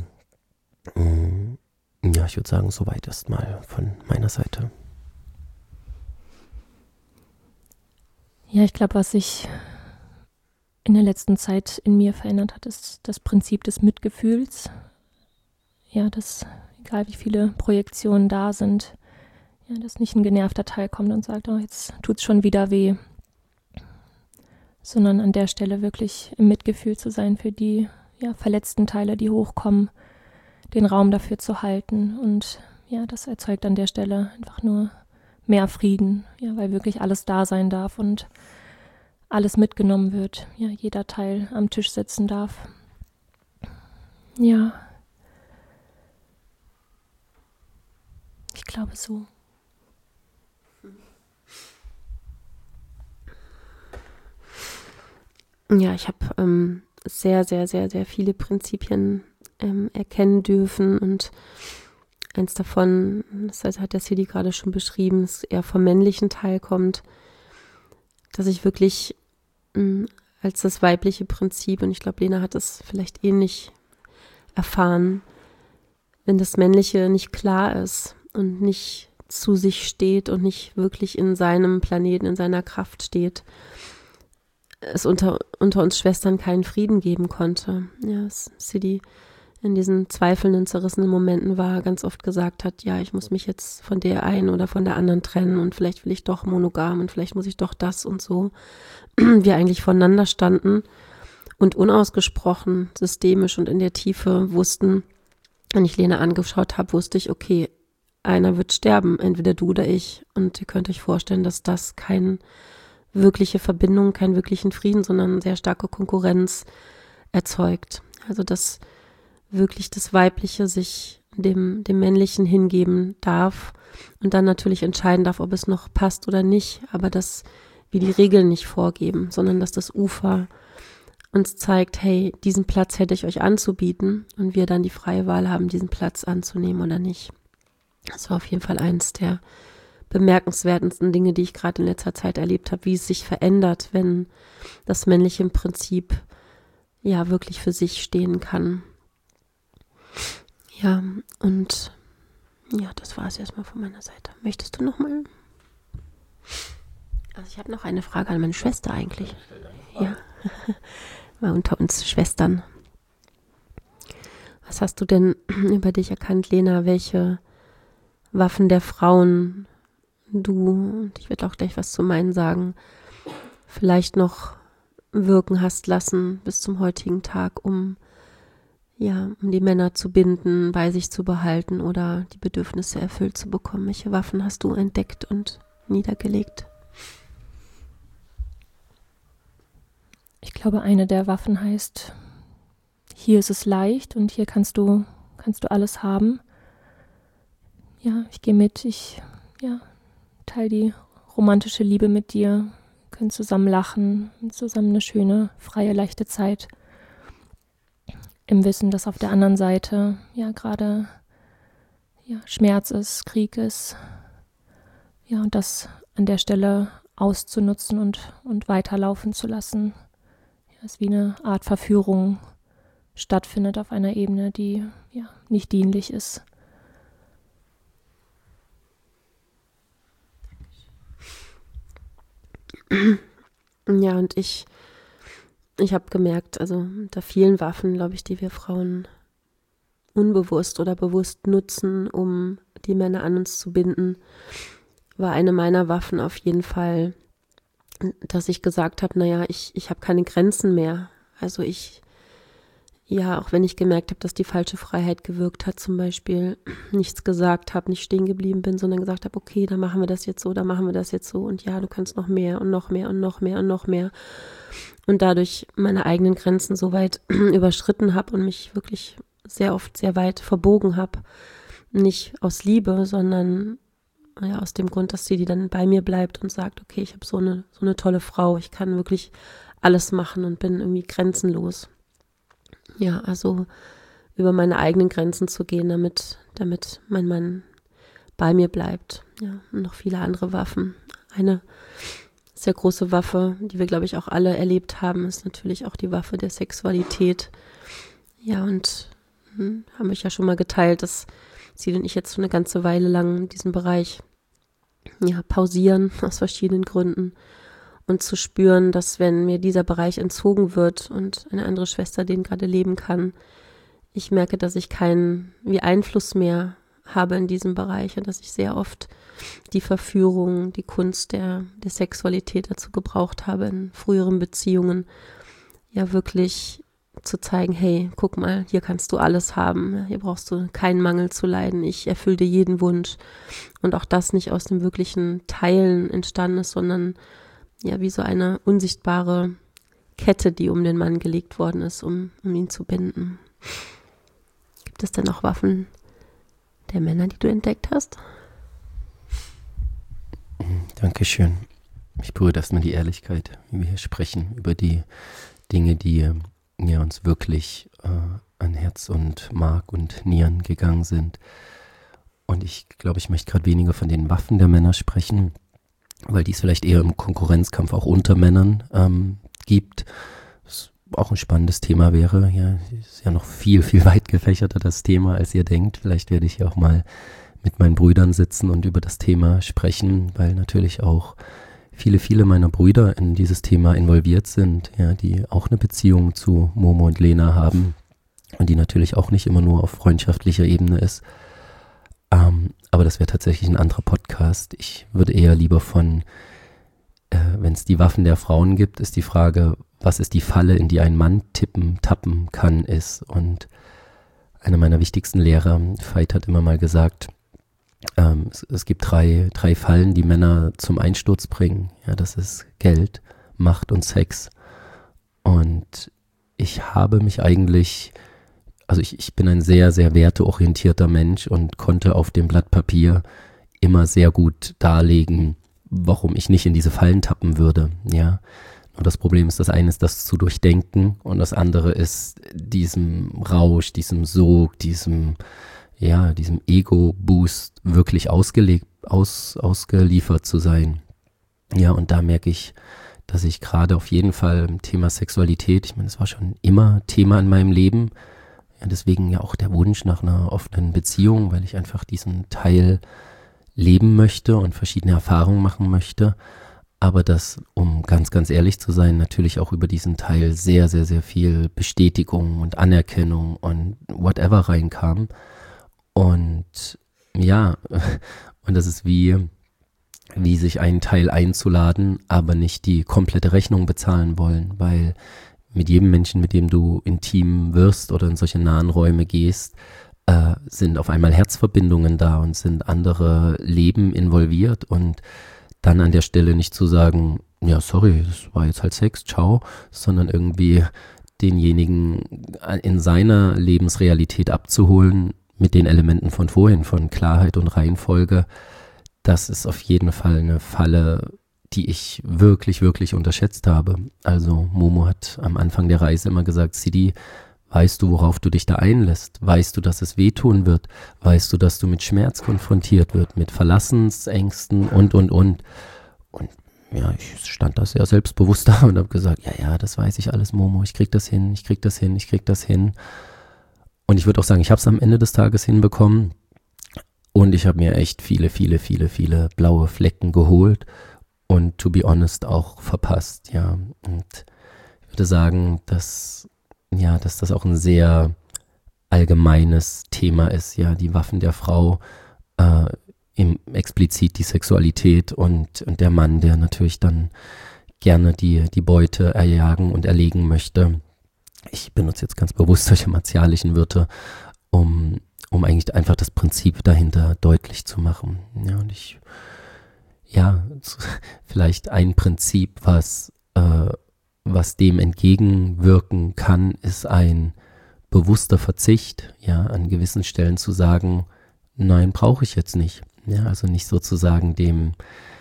Ja, ich würde sagen, soweit erstmal von meiner Seite. Ja, ich glaube, was sich in der letzten Zeit in mir verändert hat, ist das Prinzip des Mitgefühls. Ja, dass, egal wie viele Projektionen da sind, ja, dass nicht ein genervter Teil kommt und sagt, oh, jetzt tut's schon wieder weh, sondern an der Stelle wirklich im Mitgefühl zu sein für die ja, verletzten Teile, die hochkommen, den Raum dafür zu halten. Und ja, das erzeugt an der Stelle einfach nur mehr Frieden, ja, weil wirklich alles da sein darf und alles mitgenommen wird. Ja, jeder Teil am Tisch sitzen darf. Ja. Ich glaube so. Ja, ich habe ähm, sehr, sehr, sehr, sehr viele Prinzipien ähm, erkennen dürfen und eins davon, das hat der Sidi gerade schon beschrieben, ist eher vom männlichen Teil kommt, dass ich wirklich mh, als das weibliche Prinzip, und ich glaube, Lena hat es vielleicht ähnlich erfahren, wenn das Männliche nicht klar ist und nicht zu sich steht und nicht wirklich in seinem Planeten, in seiner Kraft steht, es unter, unter uns Schwestern keinen Frieden geben konnte. Ja, Sidi in diesen zweifelnden, zerrissenen Momenten war, ganz oft gesagt hat, ja, ich muss mich jetzt von der einen oder von der anderen trennen und vielleicht will ich doch monogam und vielleicht muss ich doch das und so. Wir eigentlich voneinander standen und unausgesprochen, systemisch und in der Tiefe wussten, wenn ich Lena angeschaut habe, wusste ich, okay, einer wird sterben, entweder du oder ich. Und ihr könnt euch vorstellen, dass das keine wirkliche Verbindung, keinen wirklichen Frieden, sondern sehr starke Konkurrenz erzeugt. Also dass wirklich das Weibliche sich dem, dem Männlichen hingeben darf und dann natürlich entscheiden darf, ob es noch passt oder nicht, aber dass wir die Regeln nicht vorgeben, sondern dass das Ufer uns zeigt, hey, diesen Platz hätte ich euch anzubieten und wir dann die freie Wahl haben, diesen Platz anzunehmen oder nicht. Das war auf jeden Fall eins der bemerkenswertesten Dinge, die ich gerade in letzter Zeit erlebt habe, wie es sich verändert, wenn das Männliche im Prinzip ja wirklich für sich stehen kann. Ja, und ja, das war es erstmal von meiner Seite. Möchtest du noch mal? Also ich habe noch eine Frage an meine Schwester eigentlich. Ja, mal unter uns Schwestern. Was hast du denn über dich erkannt, Lena, welche Waffen der Frauen du, und ich werde auch gleich was zu meinen sagen, vielleicht noch wirken hast lassen bis zum heutigen Tag, um ja, um die Männer zu binden, bei sich zu behalten oder die Bedürfnisse erfüllt zu bekommen? Welche Waffen hast du entdeckt und niedergelegt? Ich glaube, eine der Waffen heißt, hier ist es leicht und hier kannst du, kannst du alles haben. Ja, ich gehe mit, ich ja, teile die romantische Liebe mit dir, können zusammen lachen, zusammen eine schöne, freie, leichte Zeit. Im Wissen, dass auf der anderen Seite ja gerade ja, Schmerz ist, Krieg ist. Ja, und das an der Stelle auszunutzen und, und weiterlaufen zu lassen. Ja, ist wie eine Art Verführung stattfindet auf einer Ebene, die ja nicht dienlich ist. Ja, und ich, ich habe gemerkt, also unter vielen Waffen, glaube ich, die wir Frauen unbewusst oder bewusst nutzen, um die Männer an uns zu binden, war eine meiner Waffen auf jeden Fall, dass ich gesagt habe, naja, ich, ich habe keine Grenzen mehr. Also ich, ja, auch wenn ich gemerkt habe, dass die falsche Freiheit gewirkt hat, zum Beispiel nichts gesagt habe, nicht stehen geblieben bin, sondern gesagt habe, okay, dann machen wir das jetzt so, dann machen wir das jetzt so und ja, du kannst noch mehr und noch mehr und noch mehr und noch mehr. Und dadurch meine eigenen Grenzen so weit überschritten habe und mich wirklich sehr oft sehr weit verbogen habe. Nicht aus Liebe, sondern ja, aus dem Grund, dass sie die dann bei mir bleibt und sagt, okay, ich habe so eine, so eine tolle Frau, ich kann wirklich alles machen und bin irgendwie grenzenlos. Ja, also über meine eigenen Grenzen zu gehen, damit, damit mein Mann bei mir bleibt. Ja, und noch viele andere Waffen. Eine sehr große Waffe, die wir, glaube ich, auch alle erlebt haben, ist natürlich auch die Waffe der Sexualität. Ja, und hm, haben wir ja schon mal geteilt, dass sie und ich jetzt schon eine ganze Weile lang diesen Bereich ja, pausieren, aus verschiedenen Gründen. Und zu spüren, dass wenn mir dieser Bereich entzogen wird und eine andere Schwester den gerade leben kann, ich merke, dass ich keinen wie Einfluss mehr habe in diesem Bereich und dass ich sehr oft die Verführung, die Kunst der, der Sexualität dazu gebraucht habe, in früheren Beziehungen ja wirklich zu zeigen, hey, guck mal, hier kannst du alles haben, hier brauchst du keinen Mangel zu leiden, ich erfülle dir jeden Wunsch. Und auch das nicht aus dem wirklichen Teilen entstanden ist, sondern ja, wie so eine unsichtbare Kette, die um den Mann gelegt worden ist, um, um ihn zu binden. Gibt es denn auch Waffen der Männer, die du entdeckt hast? Dankeschön. Ich berühre erstmal die Ehrlichkeit, wie wir hier sprechen, über die Dinge, die ja, uns wirklich äh, an Herz und Mark und Nieren gegangen sind. Und ich glaube, ich möchte gerade weniger von den Waffen der Männer sprechen, weil dies vielleicht eher im Konkurrenzkampf auch unter Männern ähm, gibt. Das auch ein spannendes Thema wäre. Ja, ist ja noch viel, viel weit gefächerter das Thema, als ihr denkt. Vielleicht werde ich ja auch mal mit meinen Brüdern sitzen und über das Thema sprechen, weil natürlich auch viele, viele meiner Brüder in dieses Thema involviert sind, ja, die auch eine Beziehung zu Momo und Lena haben und die natürlich auch nicht immer nur auf freundschaftlicher Ebene ist. Ähm, aber das wäre tatsächlich ein anderer Podcast. Ich würde eher lieber von, äh, wenn es die Waffen der Frauen gibt, ist die Frage, was ist die Falle, in die ein Mann tippen, tappen kann, ist. Und einer meiner wichtigsten Lehrer, Veit, hat immer mal gesagt, ähm, es, es gibt drei, drei Fallen, die Männer zum Einsturz bringen. Ja, das ist Geld, Macht und Sex. Und ich habe mich eigentlich... Also ich, ich bin ein sehr, sehr werteorientierter Mensch und konnte auf dem Blatt Papier immer sehr gut darlegen, warum ich nicht in diese Fallen tappen würde. Ja. Und das Problem ist, das eine ist das zu durchdenken und das andere ist diesem Rausch, diesem Sog, diesem, ja, diesem Ego-Boost wirklich ausgelegt, aus, ausgeliefert zu sein. Ja, und da merke ich, dass ich gerade auf jeden Fall im Thema Sexualität, ich meine, es war schon immer Thema in meinem Leben, ja, deswegen ja auch der Wunsch nach einer offenen Beziehung, weil ich einfach diesen Teil leben möchte und verschiedene Erfahrungen machen möchte. Aber dass, um ganz, ganz ehrlich zu sein, natürlich auch über diesen Teil sehr, sehr, sehr viel Bestätigung und Anerkennung und whatever reinkam. Und ja, und das ist wie, wie sich einen Teil einzuladen, aber nicht die komplette Rechnung bezahlen wollen, weil mit jedem Menschen, mit dem du intim wirst oder in solche nahen Räume gehst, äh, sind auf einmal Herzverbindungen da und sind andere Leben involviert und dann an der Stelle nicht zu sagen, ja, sorry, das war jetzt halt Sex, ciao, sondern irgendwie denjenigen in seiner Lebensrealität abzuholen mit den Elementen von vorhin, von Klarheit und Reihenfolge. Das ist auf jeden Fall eine Falle, die ich wirklich, wirklich unterschätzt habe. Also Momo hat am Anfang der Reise immer gesagt, Sidi, weißt du, worauf du dich da einlässt? Weißt du, dass es wehtun wird? Weißt du, dass du mit Schmerz konfrontiert wird, mit Verlassensängsten und, und, und. Und ja, ich stand da sehr selbstbewusst da und habe gesagt, ja, ja, das weiß ich alles, Momo, ich krieg das hin, ich krieg das hin, ich krieg das hin. Und ich würde auch sagen, ich habe es am Ende des Tages hinbekommen und ich habe mir echt viele, viele, viele, viele blaue Flecken geholt und to be honest auch verpasst, ja. Und ich würde sagen, dass, ja, dass das auch ein sehr allgemeines Thema ist, ja, die Waffen der Frau, äh, im, explizit die Sexualität und, und der Mann, der natürlich dann gerne die, die Beute erjagen und erlegen möchte. Ich benutze jetzt ganz bewusst solche martialischen Wörter, um, um eigentlich einfach das Prinzip dahinter deutlich zu machen. Ja, und ich, ja, vielleicht ein Prinzip, was, äh, was dem entgegenwirken kann, ist ein bewusster Verzicht, ja, an gewissen Stellen zu sagen, nein, brauche ich jetzt nicht. Ja, also nicht sozusagen dem,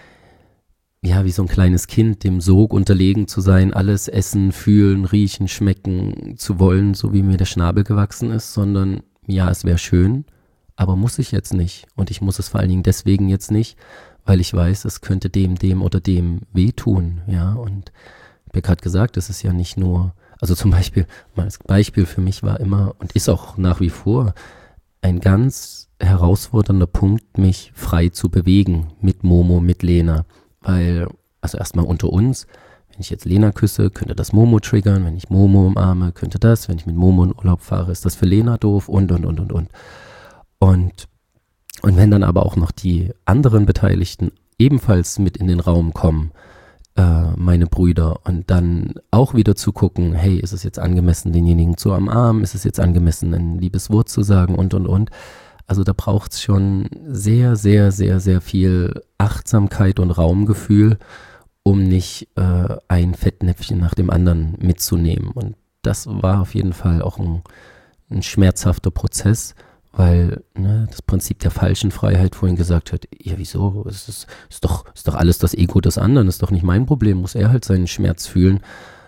ja, wie so ein kleines Kind, dem Sog unterlegen zu sein, alles essen, fühlen, riechen, schmecken zu wollen, so wie mir der Schnabel gewachsen ist, sondern ja, es wäre schön, aber muss ich jetzt nicht. Und ich muss es vor allen Dingen deswegen jetzt nicht, weil ich weiß, es könnte dem, dem oder dem wehtun, ja. Und ich habe ja gerade gesagt, es ist ja nicht nur, also zum Beispiel, mal als Beispiel für mich war immer und ist auch nach wie vor ein ganz herausfordernder Punkt, mich frei zu bewegen mit Momo, mit Lena. Weil, also erstmal unter uns, wenn ich jetzt Lena küsse, könnte das Momo triggern, wenn ich Momo umarme, könnte das, wenn ich mit Momo in Urlaub fahre, ist das für Lena doof und, und, und, und, und. Und, und wenn dann aber auch noch die anderen Beteiligten ebenfalls mit in den Raum kommen, äh, meine Brüder, und dann auch wieder zu gucken, hey, ist es jetzt angemessen, denjenigen zu umarmen, ist es jetzt angemessen, ein liebes Wort zu sagen und, und, und. Also da braucht es schon sehr, sehr, sehr, sehr viel Achtsamkeit und Raumgefühl, um nicht äh, ein Fettnäpfchen nach dem anderen mitzunehmen. Und das war auf jeden Fall auch ein, ein schmerzhafter Prozess, weil ne, das Prinzip der falschen Freiheit vorhin gesagt hat, ja wieso, es ist, ist, doch, ist doch alles das Ego des anderen, ist doch nicht mein Problem, muss er halt seinen Schmerz fühlen.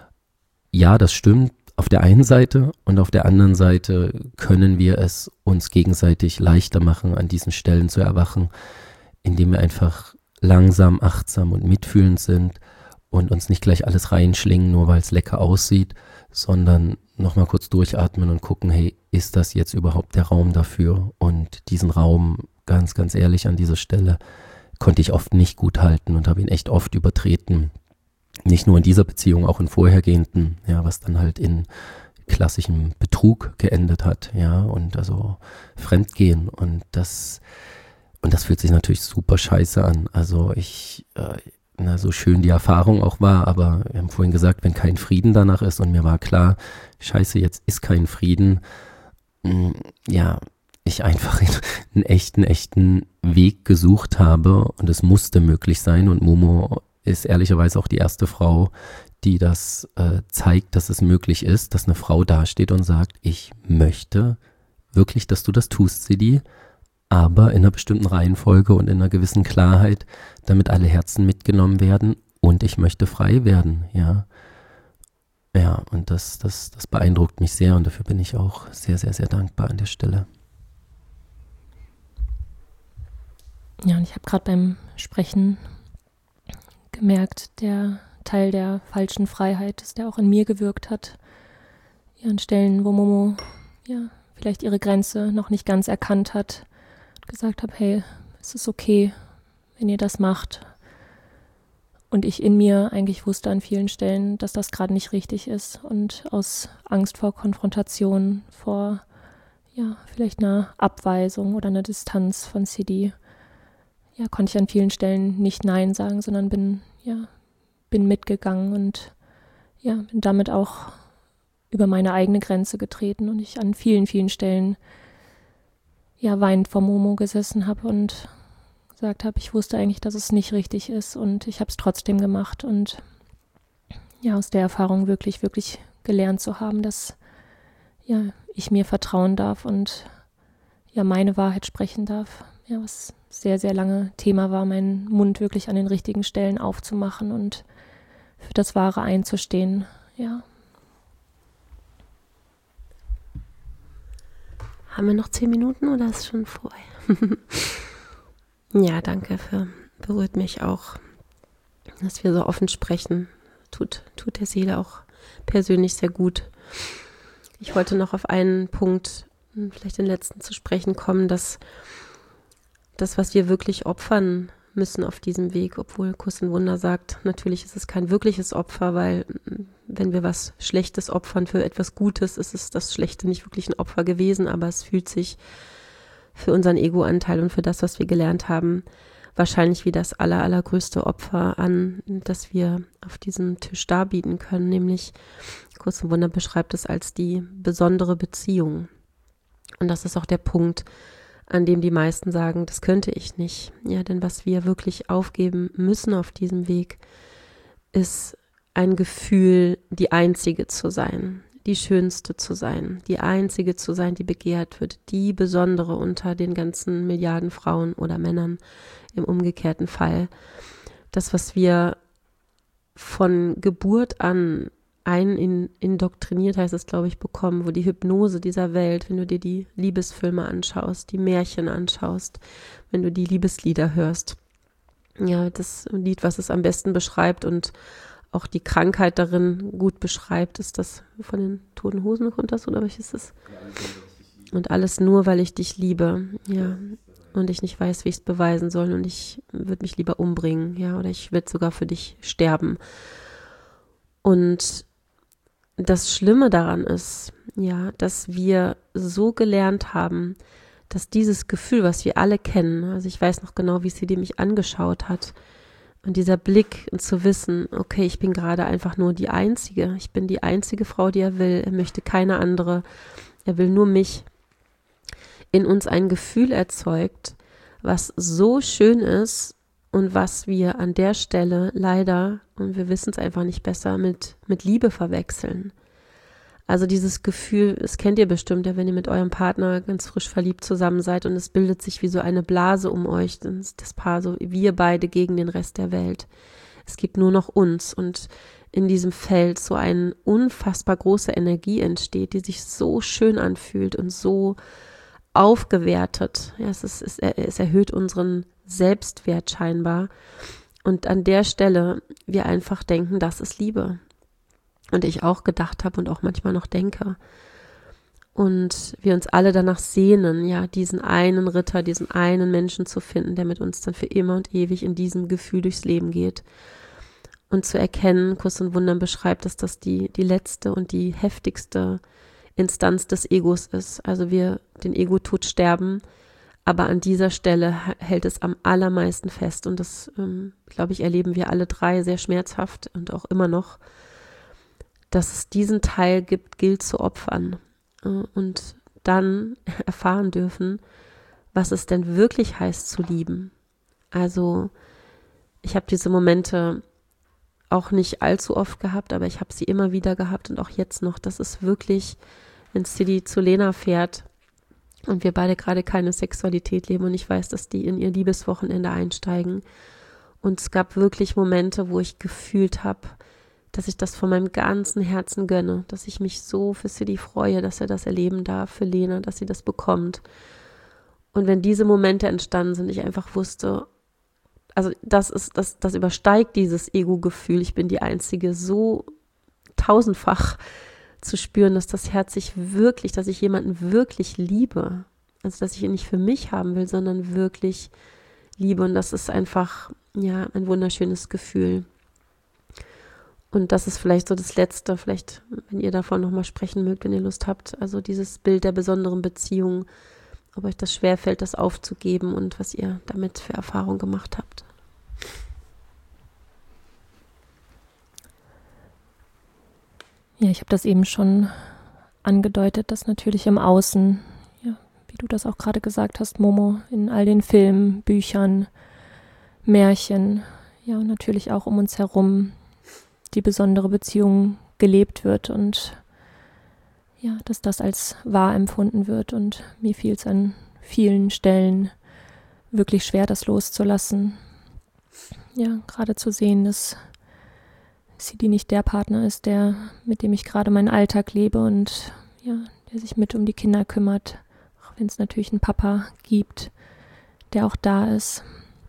Ja, das stimmt. Auf der einen Seite und auf der anderen Seite können wir es uns gegenseitig leichter machen, an diesen Stellen zu erwachen, indem wir einfach langsam, achtsam und mitfühlend sind und uns nicht gleich alles reinschlingen, nur weil es lecker aussieht, sondern nochmal kurz durchatmen und gucken, hey, ist das jetzt überhaupt der Raum dafür? Und diesen Raum, ganz, ganz ehrlich an dieser Stelle, konnte ich oft nicht gut halten und habe ihn echt oft übertreten. Nicht nur in dieser Beziehung, auch in vorhergehenden, ja, was dann halt in klassischem Betrug geendet hat, ja, und also Fremdgehen und das, und das fühlt sich natürlich super scheiße an. Also ich, äh, na, so schön die Erfahrung auch war, aber wir haben vorhin gesagt, wenn kein Frieden danach ist und mir war klar, scheiße, jetzt ist kein Frieden, mh, ja, ich einfach einen echten, echten Weg gesucht habe und es musste möglich sein und Momo ist ehrlicherweise auch die erste Frau, die das äh, zeigt, dass es möglich ist, dass eine Frau dasteht und sagt, ich möchte wirklich, dass du das tust, Sidi, aber in einer bestimmten Reihenfolge und in einer gewissen Klarheit, damit alle Herzen mitgenommen werden und ich möchte frei werden, ja. Ja, und das, das, das beeindruckt mich sehr und dafür bin ich auch sehr, sehr, sehr dankbar an der Stelle. Ja, und ich habe gerade beim Sprechen gemerkt, der Teil der falschen Freiheit, dass der auch in mir gewirkt hat. Ja, an Stellen, wo Momo ja vielleicht ihre Grenze noch nicht ganz erkannt hat, gesagt habe, hey, es ist okay, wenn ihr das macht. Und ich in mir eigentlich wusste an vielen Stellen, dass das gerade nicht richtig ist und aus Angst vor Konfrontation, vor ja vielleicht einer Abweisung oder einer Distanz von Sidi, ja, konnte ich an vielen Stellen nicht Nein sagen, sondern bin, ja, bin mitgegangen und ja, bin damit auch über meine eigene Grenze getreten und ich an vielen, vielen Stellen ja weinend vor Momo gesessen habe und gesagt habe, ich wusste eigentlich, dass es nicht richtig ist und ich habe es trotzdem gemacht und ja, aus der Erfahrung wirklich, wirklich gelernt zu haben, dass ja, ich mir vertrauen darf und ja, meine Wahrheit sprechen darf. Ja, was sehr, sehr lange Thema war, meinen Mund wirklich an den richtigen Stellen aufzumachen und für das Wahre einzustehen, ja. Haben wir noch zehn Minuten oder ist es schon vorbei? Ja, danke für, berührt mich auch, dass wir so offen sprechen. Tut, tut der Seele auch persönlich sehr gut. Ich wollte noch auf einen Punkt, vielleicht den letzten zu sprechen kommen, dass das, was wir wirklich opfern müssen auf diesem Weg, obwohl Kurs in Wunder sagt, natürlich ist es kein wirkliches Opfer, weil wenn wir was Schlechtes opfern für etwas Gutes, ist es das Schlechte nicht wirklich ein Opfer gewesen, aber es fühlt sich für unseren Ego-Anteil und für das, was wir gelernt haben, wahrscheinlich wie das aller, allergrößte Opfer an, das wir auf diesem Tisch darbieten können, nämlich Kurs in Wunder beschreibt es als die besondere Beziehung. Und das ist auch der Punkt, an dem die meisten sagen, das könnte ich nicht. Ja, denn was wir wirklich aufgeben müssen auf diesem Weg, ist ein Gefühl, die Einzige zu sein, die Schönste zu sein, die Einzige zu sein, die begehrt wird, die Besondere unter den ganzen Milliarden Frauen oder Männern im umgekehrten Fall. Das, was wir von Geburt an ein in, indoktriniert, heißt es, glaube ich, bekommen, wo die Hypnose dieser Welt, wenn du dir die Liebesfilme anschaust, die Märchen anschaust, wenn du die Liebeslieder hörst. Ja, das Lied, was es am besten beschreibt und auch die Krankheit darin gut beschreibt, ist das von den Toten Hosen, kommt das, oder welches ist es? Und alles nur, weil ich dich liebe, ja. Und ich nicht weiß, wie ich es beweisen soll und ich würde mich lieber umbringen, ja, oder ich würde sogar für dich sterben. Und das Schlimme daran ist, ja, dass wir so gelernt haben, dass dieses Gefühl, was wir alle kennen, also ich weiß noch genau, wie Sidi mich angeschaut hat, und dieser Blick und zu wissen, okay, ich bin gerade einfach nur die Einzige, ich bin die einzige Frau, die er will, er möchte keine andere, er will nur mich, in uns ein Gefühl erzeugt, was so schön ist und was wir an der Stelle leider, und wir wissen es einfach nicht besser, mit, mit Liebe verwechseln. Also dieses Gefühl, das kennt ihr bestimmt, ja, wenn ihr mit eurem Partner ganz frisch verliebt zusammen seid und es bildet sich wie so eine Blase um euch, dann ist das Paar so, wir beide gegen den Rest der Welt. Es gibt nur noch uns und in diesem Feld so eine unfassbar große Energie entsteht, die sich so schön anfühlt und so aufgewertet. Ja, es, ist, es, es erhöht unseren Selbstwert scheinbar. Und an der Stelle wir einfach denken, das ist Liebe. Und ich auch gedacht habe und auch manchmal noch denke. Und wir uns alle danach sehnen, ja, diesen einen Ritter, diesen einen Menschen zu finden, der mit uns dann für immer und ewig in diesem Gefühl durchs Leben geht. Und zu erkennen, Kurs in Wundern beschreibt, dass das die, die letzte und die heftigste Instanz des Egos ist. Also wir den Ego-Tod sterben, aber an dieser Stelle hält es am allermeisten fest. Und das, ähm, glaube ich, erleben wir alle drei sehr schmerzhaft und auch immer noch, dass es diesen Teil gibt, gilt zu opfern äh, und dann erfahren dürfen, was es denn wirklich heißt zu lieben. Also ich habe diese Momente auch nicht allzu oft gehabt, aber ich habe sie immer wieder gehabt und auch jetzt noch. Das ist wirklich, wenn Sidi zu Lena fährt und wir beide gerade keine Sexualität leben und ich weiß, dass die in ihr Liebeswochenende einsteigen. Und es gab wirklich Momente, wo ich gefühlt habe, dass ich das von meinem ganzen Herzen gönne, dass ich mich so für Sidi freue, dass er das erleben darf, für Lena, dass sie das bekommt. Und wenn diese Momente entstanden sind, ich einfach wusste, also das ist, das, das übersteigt dieses Ego-Gefühl, ich bin die Einzige, so tausendfach zu spüren, dass das Herz sich wirklich, dass ich jemanden wirklich liebe, also dass ich ihn nicht für mich haben will, sondern wirklich liebe und das ist einfach, ja, ein wunderschönes Gefühl. Und das ist vielleicht so das Letzte, vielleicht, wenn ihr davon nochmal sprechen mögt, wenn ihr Lust habt, also dieses Bild der besonderen Beziehung, ob euch das schwerfällt, das aufzugeben und was ihr damit für Erfahrungen gemacht habt. Ja, ich habe das eben schon angedeutet, dass natürlich im Außen, ja, wie du das auch gerade gesagt hast, Momo, in all den Filmen, Büchern, Märchen, ja, und natürlich auch um uns herum die besondere Beziehung gelebt wird und ja, dass das als wahr empfunden wird, und mir fiel es an vielen Stellen wirklich schwer, das loszulassen. Ja, gerade zu sehen, dass Sidi nicht der Partner ist, der, mit dem ich gerade meinen Alltag lebe und ja, der sich mit um die Kinder kümmert, auch wenn es natürlich einen Papa gibt, der auch da ist.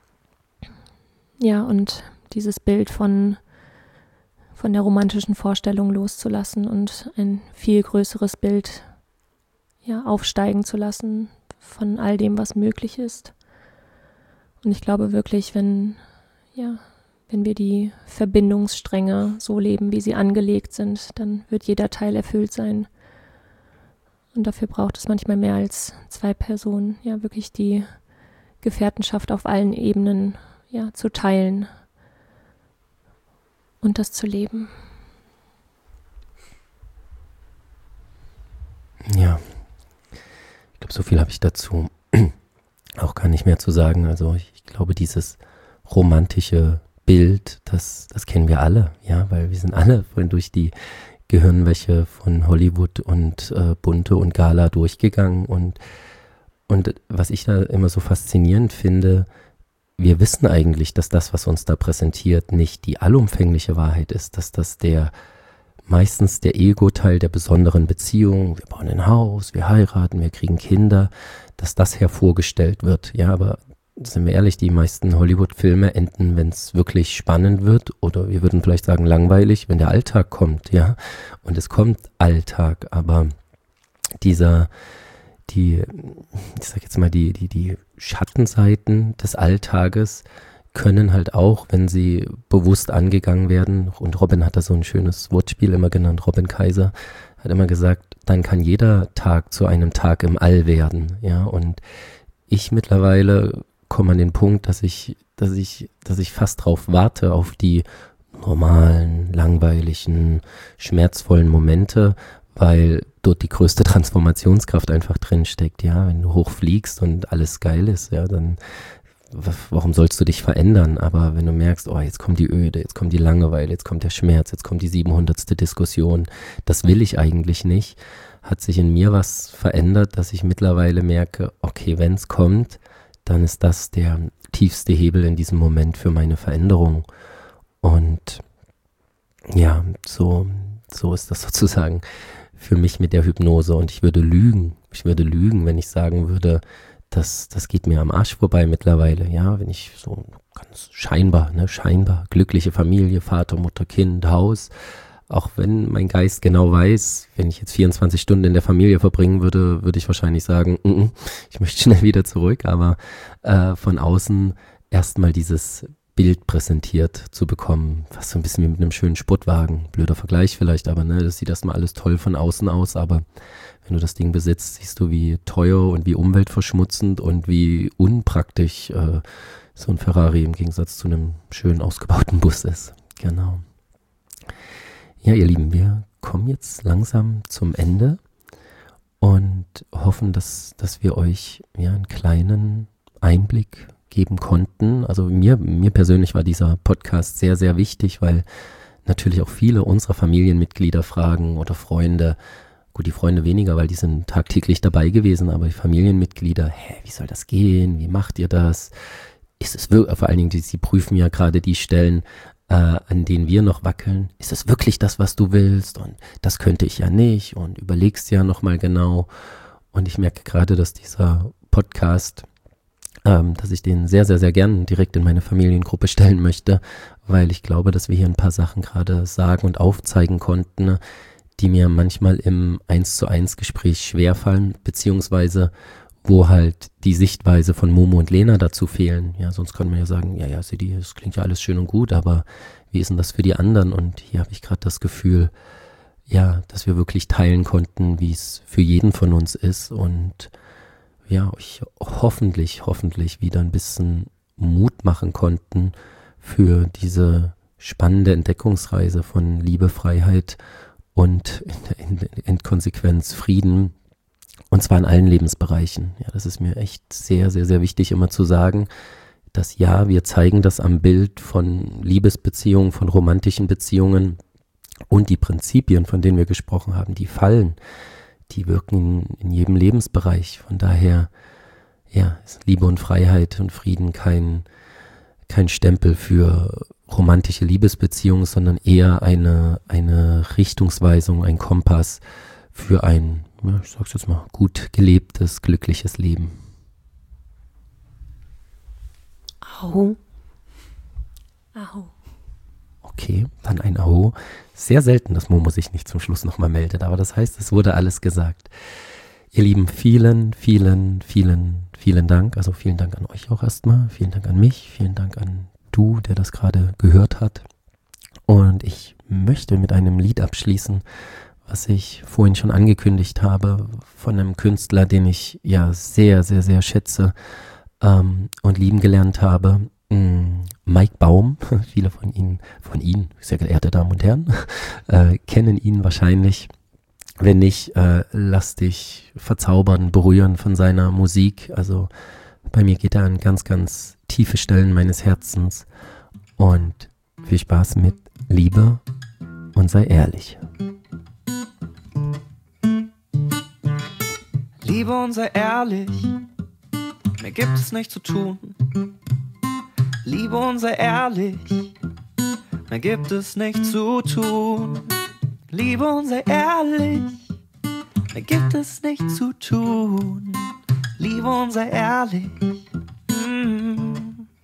Ja, und dieses Bild von, von der romantischen Vorstellung loszulassen und ein viel größeres Bild ja, aufsteigen zu lassen von all dem, was möglich ist. Und ich glaube wirklich, wenn, ja, wenn wir die Verbindungsstränge so leben, wie sie angelegt sind, dann wird jeder Teil erfüllt sein. Und dafür braucht es manchmal mehr als zwei Personen, ja, wirklich die Gefährtenschaft auf allen Ebenen ja, zu teilen und das zu leben. Ja, ich glaube, so viel habe ich dazu auch gar nicht mehr zu sagen. Also ich, ich glaube, dieses romantische Bild, das, das kennen wir alle, ja, weil wir sind alle vorhin durch die Gehirnwäsche von Hollywood und äh, Bunte und Gala durchgegangen, und, und was ich da immer so faszinierend finde, wir wissen eigentlich, dass das, was uns da präsentiert, nicht die allumfängliche Wahrheit ist, dass das der meistens der Ego-Teil der besonderen Beziehung, wir bauen ein Haus, wir heiraten, wir kriegen Kinder, dass das hervorgestellt wird. Ja, aber sind wir ehrlich, die meisten Hollywood-Filme enden, wenn es wirklich spannend wird, oder wir würden vielleicht sagen langweilig, wenn der Alltag kommt, ja. Und es kommt Alltag, aber dieser, die, ich sag jetzt mal, die, die, die Schattenseiten des Alltages können halt auch, wenn sie bewusst angegangen werden, und Robin hat da so ein schönes Wortspiel immer genannt, Robin Kaiser hat immer gesagt, dann kann jeder Tag zu einem Tag im All werden, ja, und ich mittlerweile komme an den Punkt, dass ich, dass ich, dass ich fast drauf warte, auf die normalen, langweiligen, schmerzvollen Momente, weil dort die größte Transformationskraft einfach drin steckt, ja, wenn du hochfliegst und alles geil ist, ja, dann warum sollst du dich verändern? Aber wenn du merkst, oh, jetzt kommt die Öde, jetzt kommt die Langeweile, jetzt kommt der Schmerz, jetzt kommt die siebenhundertste Diskussion, das will ich eigentlich nicht, hat sich in mir was verändert, dass ich mittlerweile merke, okay, wenn es kommt, dann ist das der tiefste Hebel in diesem Moment für meine Veränderung. Und ja, so, so ist das sozusagen für mich mit der Hypnose. Und ich würde lügen, ich würde lügen, wenn ich sagen würde, Das, das geht mir am Arsch vorbei mittlerweile, ja, wenn ich so ganz scheinbar, ne, scheinbar glückliche Familie, Vater, Mutter, Kind, Haus, auch wenn mein Geist genau weiß, wenn ich jetzt vierundzwanzig Stunden in der Familie verbringen würde, würde ich wahrscheinlich sagen, mm-mm, ich möchte schnell wieder zurück, aber äh, von außen erstmal dieses Bild präsentiert zu bekommen, fast so ein bisschen wie mit einem schönen Sportwagen, blöder Vergleich vielleicht, aber ne, das sieht erstmal alles toll von außen aus, aber wenn du das Ding besitzt, siehst du, wie teuer und wie umweltverschmutzend und wie unpraktisch äh, so ein Ferrari im Gegensatz zu einem schön ausgebauten Bus ist. Genau. Ja, ihr Lieben, wir kommen jetzt langsam zum Ende und hoffen, dass, dass wir euch ja einen kleinen Einblick geben konnten. Also mir, mir persönlich war dieser Podcast sehr, sehr wichtig, weil natürlich auch viele unserer Familienmitglieder fragen oder Freunde. Gut, die Freunde weniger, weil die sind tagtäglich dabei gewesen, aber die Familienmitglieder, hä, wie soll das gehen? Wie macht ihr das? Ist es wirklich, vor allen Dingen, die, sie prüfen ja gerade die Stellen, äh, an denen wir noch wackeln. Ist es wirklich das, was du willst? Und das könnte ich ja nicht und überlegst ja nochmal genau. Und ich merke gerade, dass dieser Podcast, ähm, dass ich den sehr, sehr, sehr gern direkt in meine Familiengruppe stellen möchte, weil ich glaube, dass wir hier ein paar Sachen gerade sagen und aufzeigen konnten, die mir manchmal im eins zu eins Gespräch schwerfallen, beziehungsweise wo halt die Sichtweise von Momo und Lena dazu fehlen. Ja, sonst könnte man ja sagen, ja, ja, Sidi, das klingt ja alles schön und gut, aber wie ist denn das für die anderen? Und hier habe ich gerade das Gefühl, ja, dass wir wirklich teilen konnten, wie es für jeden von uns ist und ja, euch hoffentlich, hoffentlich wieder ein bisschen Mut machen konnten für diese spannende Entdeckungsreise von Liebe, Freiheit und in, in, in Konsequenz Frieden, und zwar in allen Lebensbereichen. Ja, das ist mir echt sehr, sehr, sehr wichtig immer zu sagen, dass ja, wir zeigen das am Bild von Liebesbeziehungen, von romantischen Beziehungen und die Prinzipien, von denen wir gesprochen haben, die fallen, die wirken in, in jedem Lebensbereich. Von daher, ja, ist Liebe und Freiheit und Frieden kein, kein Stempel für romantische Liebesbeziehungen, sondern eher eine, eine Richtungsweisung, ein Kompass für ein, ja, ich sag's jetzt mal, gut gelebtes, glückliches Leben. Aho. Aho. Okay, dann ein Aho. Sehr selten, dass Momo sich nicht zum Schluss nochmal meldet, aber das heißt, es wurde alles gesagt. Ihr Lieben, vielen, vielen, vielen, vielen Dank. Also vielen Dank an euch auch erstmal. Vielen Dank an mich. Vielen Dank an du, der das gerade gehört hat. Und ich möchte mit einem Lied abschließen, was ich vorhin schon angekündigt habe, von einem Künstler, den ich ja sehr, sehr, sehr schätze ähm, und lieben gelernt habe. Mm, Mike Baum, viele von Ihnen, von Ihnen, sehr geehrte Damen und Herren, äh, kennen ihn wahrscheinlich. Wenn nicht, äh, lass dich verzaubern, berühren von seiner Musik. Also bei mir geht er an ganz, ganz tiefe Stellen meines Herzens. Und viel Spaß mit Liebe und sei ehrlich. Liebe und sei ehrlich, mir gibt es nichts zu tun. Liebe und sei ehrlich, mir gibt es nichts zu tun. Liebe und sei ehrlich, mir gibt es nichts zu tun. Liebe und sei ehrlich. Mm.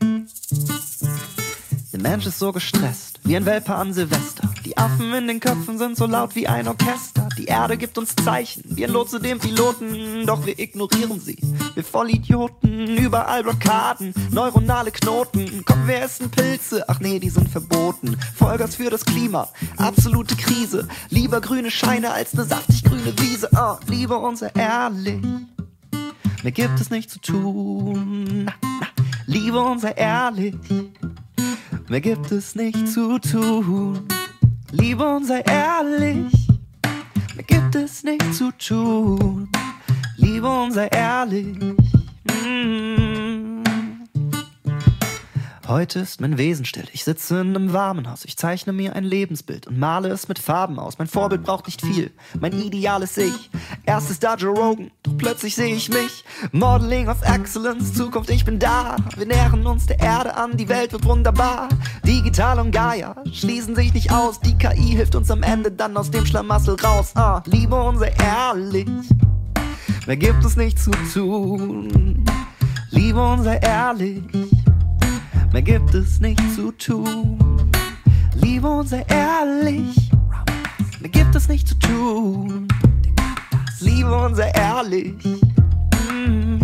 Der Mensch ist so gestresst, wie ein Welpe an Silvester. Die Affen in den Köpfen sind so laut wie ein Orchester. Die Erde gibt uns Zeichen, wie ein Lotse dem Piloten. Doch wir ignorieren sie, wir Vollidioten. Überall Blockaden, neuronale Knoten. Komm, wir essen Pilze, ach nee, die sind verboten. Vollgas für das Klima, absolute Krise. Lieber grüne Scheine als ne saftig grüne Wiese. Oh, Liebe und sei ehrlich, mir gibt es nichts zu tun. Na, na. Liebe und sei ehrlich, mir gibt es nichts zu tun. Liebe und sei ehrlich, mir gibt es nichts zu tun. Liebe und sei ehrlich. Mm. Heute ist mein Wesen still, ich sitze in einem warmen Haus. Ich zeichne mir ein Lebensbild und male es mit Farben aus. Mein Vorbild braucht nicht viel, mein Ideal ist ich. Erst ist da Joe Rogan, doch plötzlich sehe ich mich. Modeling of Excellence, Zukunft, ich bin da. Wir nähern uns der Erde an, die Welt wird wunderbar. Digital und Gaia schließen sich nicht aus. Die K I hilft uns am Ende dann aus dem Schlamassel raus. Ah, Liebe und sei ehrlich, mir gibt es nichts zu tun. Liebe und sei ehrlich, mir gibt es nichts zu tun. Liebe und sei ehrlich, mir gibt es nichts zu tun. Liebe und sei ehrlich. Mm.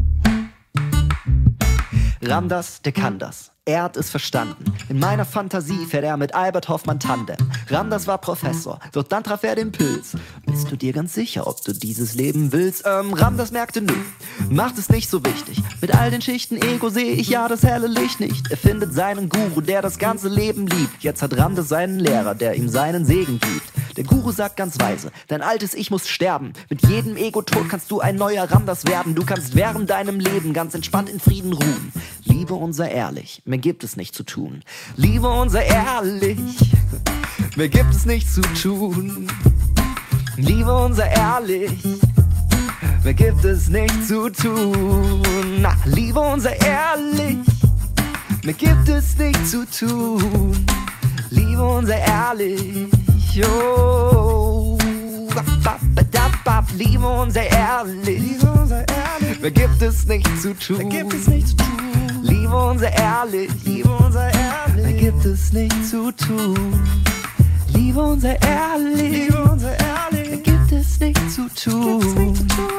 Ramdas, der kann das. Er hat es verstanden. In meiner Fantasie fährt er mit Albert Hoffmann Tandem. Ramdas war Professor, doch dann traf er den Pilz. Bist du dir ganz sicher, ob du dieses Leben willst? Ähm, Ramdas merkte, nö, macht es nicht so wichtig. Mit all den Schichten Ego sehe ich ja das helle Licht nicht. Er findet seinen Guru, der das ganze Leben liebt. Jetzt hat Ramdas seinen Lehrer, der ihm seinen Segen gibt. Der Guru sagt ganz weise, dein altes Ich muss sterben. Mit jedem Ego-Tod kannst du ein neuer Ramdas werden. Du kannst während deinem Leben ganz entspannt in Frieden ruhen. Liebe und sei ehrlich, mir gibt es nichts zu tun. Liebe und sei ehrlich, mir gibt es nichts zu tun. Liebe und sei ehrlich, mir gibt es nichts zu tun. Na, Liebe und sei ehrlich, mir gibt es nichts zu tun. Liebe und sei ehrlich, oh. Liebe und sei ehrlich, mir gibt es nichts zu tun. Liebe und sei ehrlich, mir gibt es nichts zu tun. Liebe und sei ehrlich, mir gibt es nichts zu tun.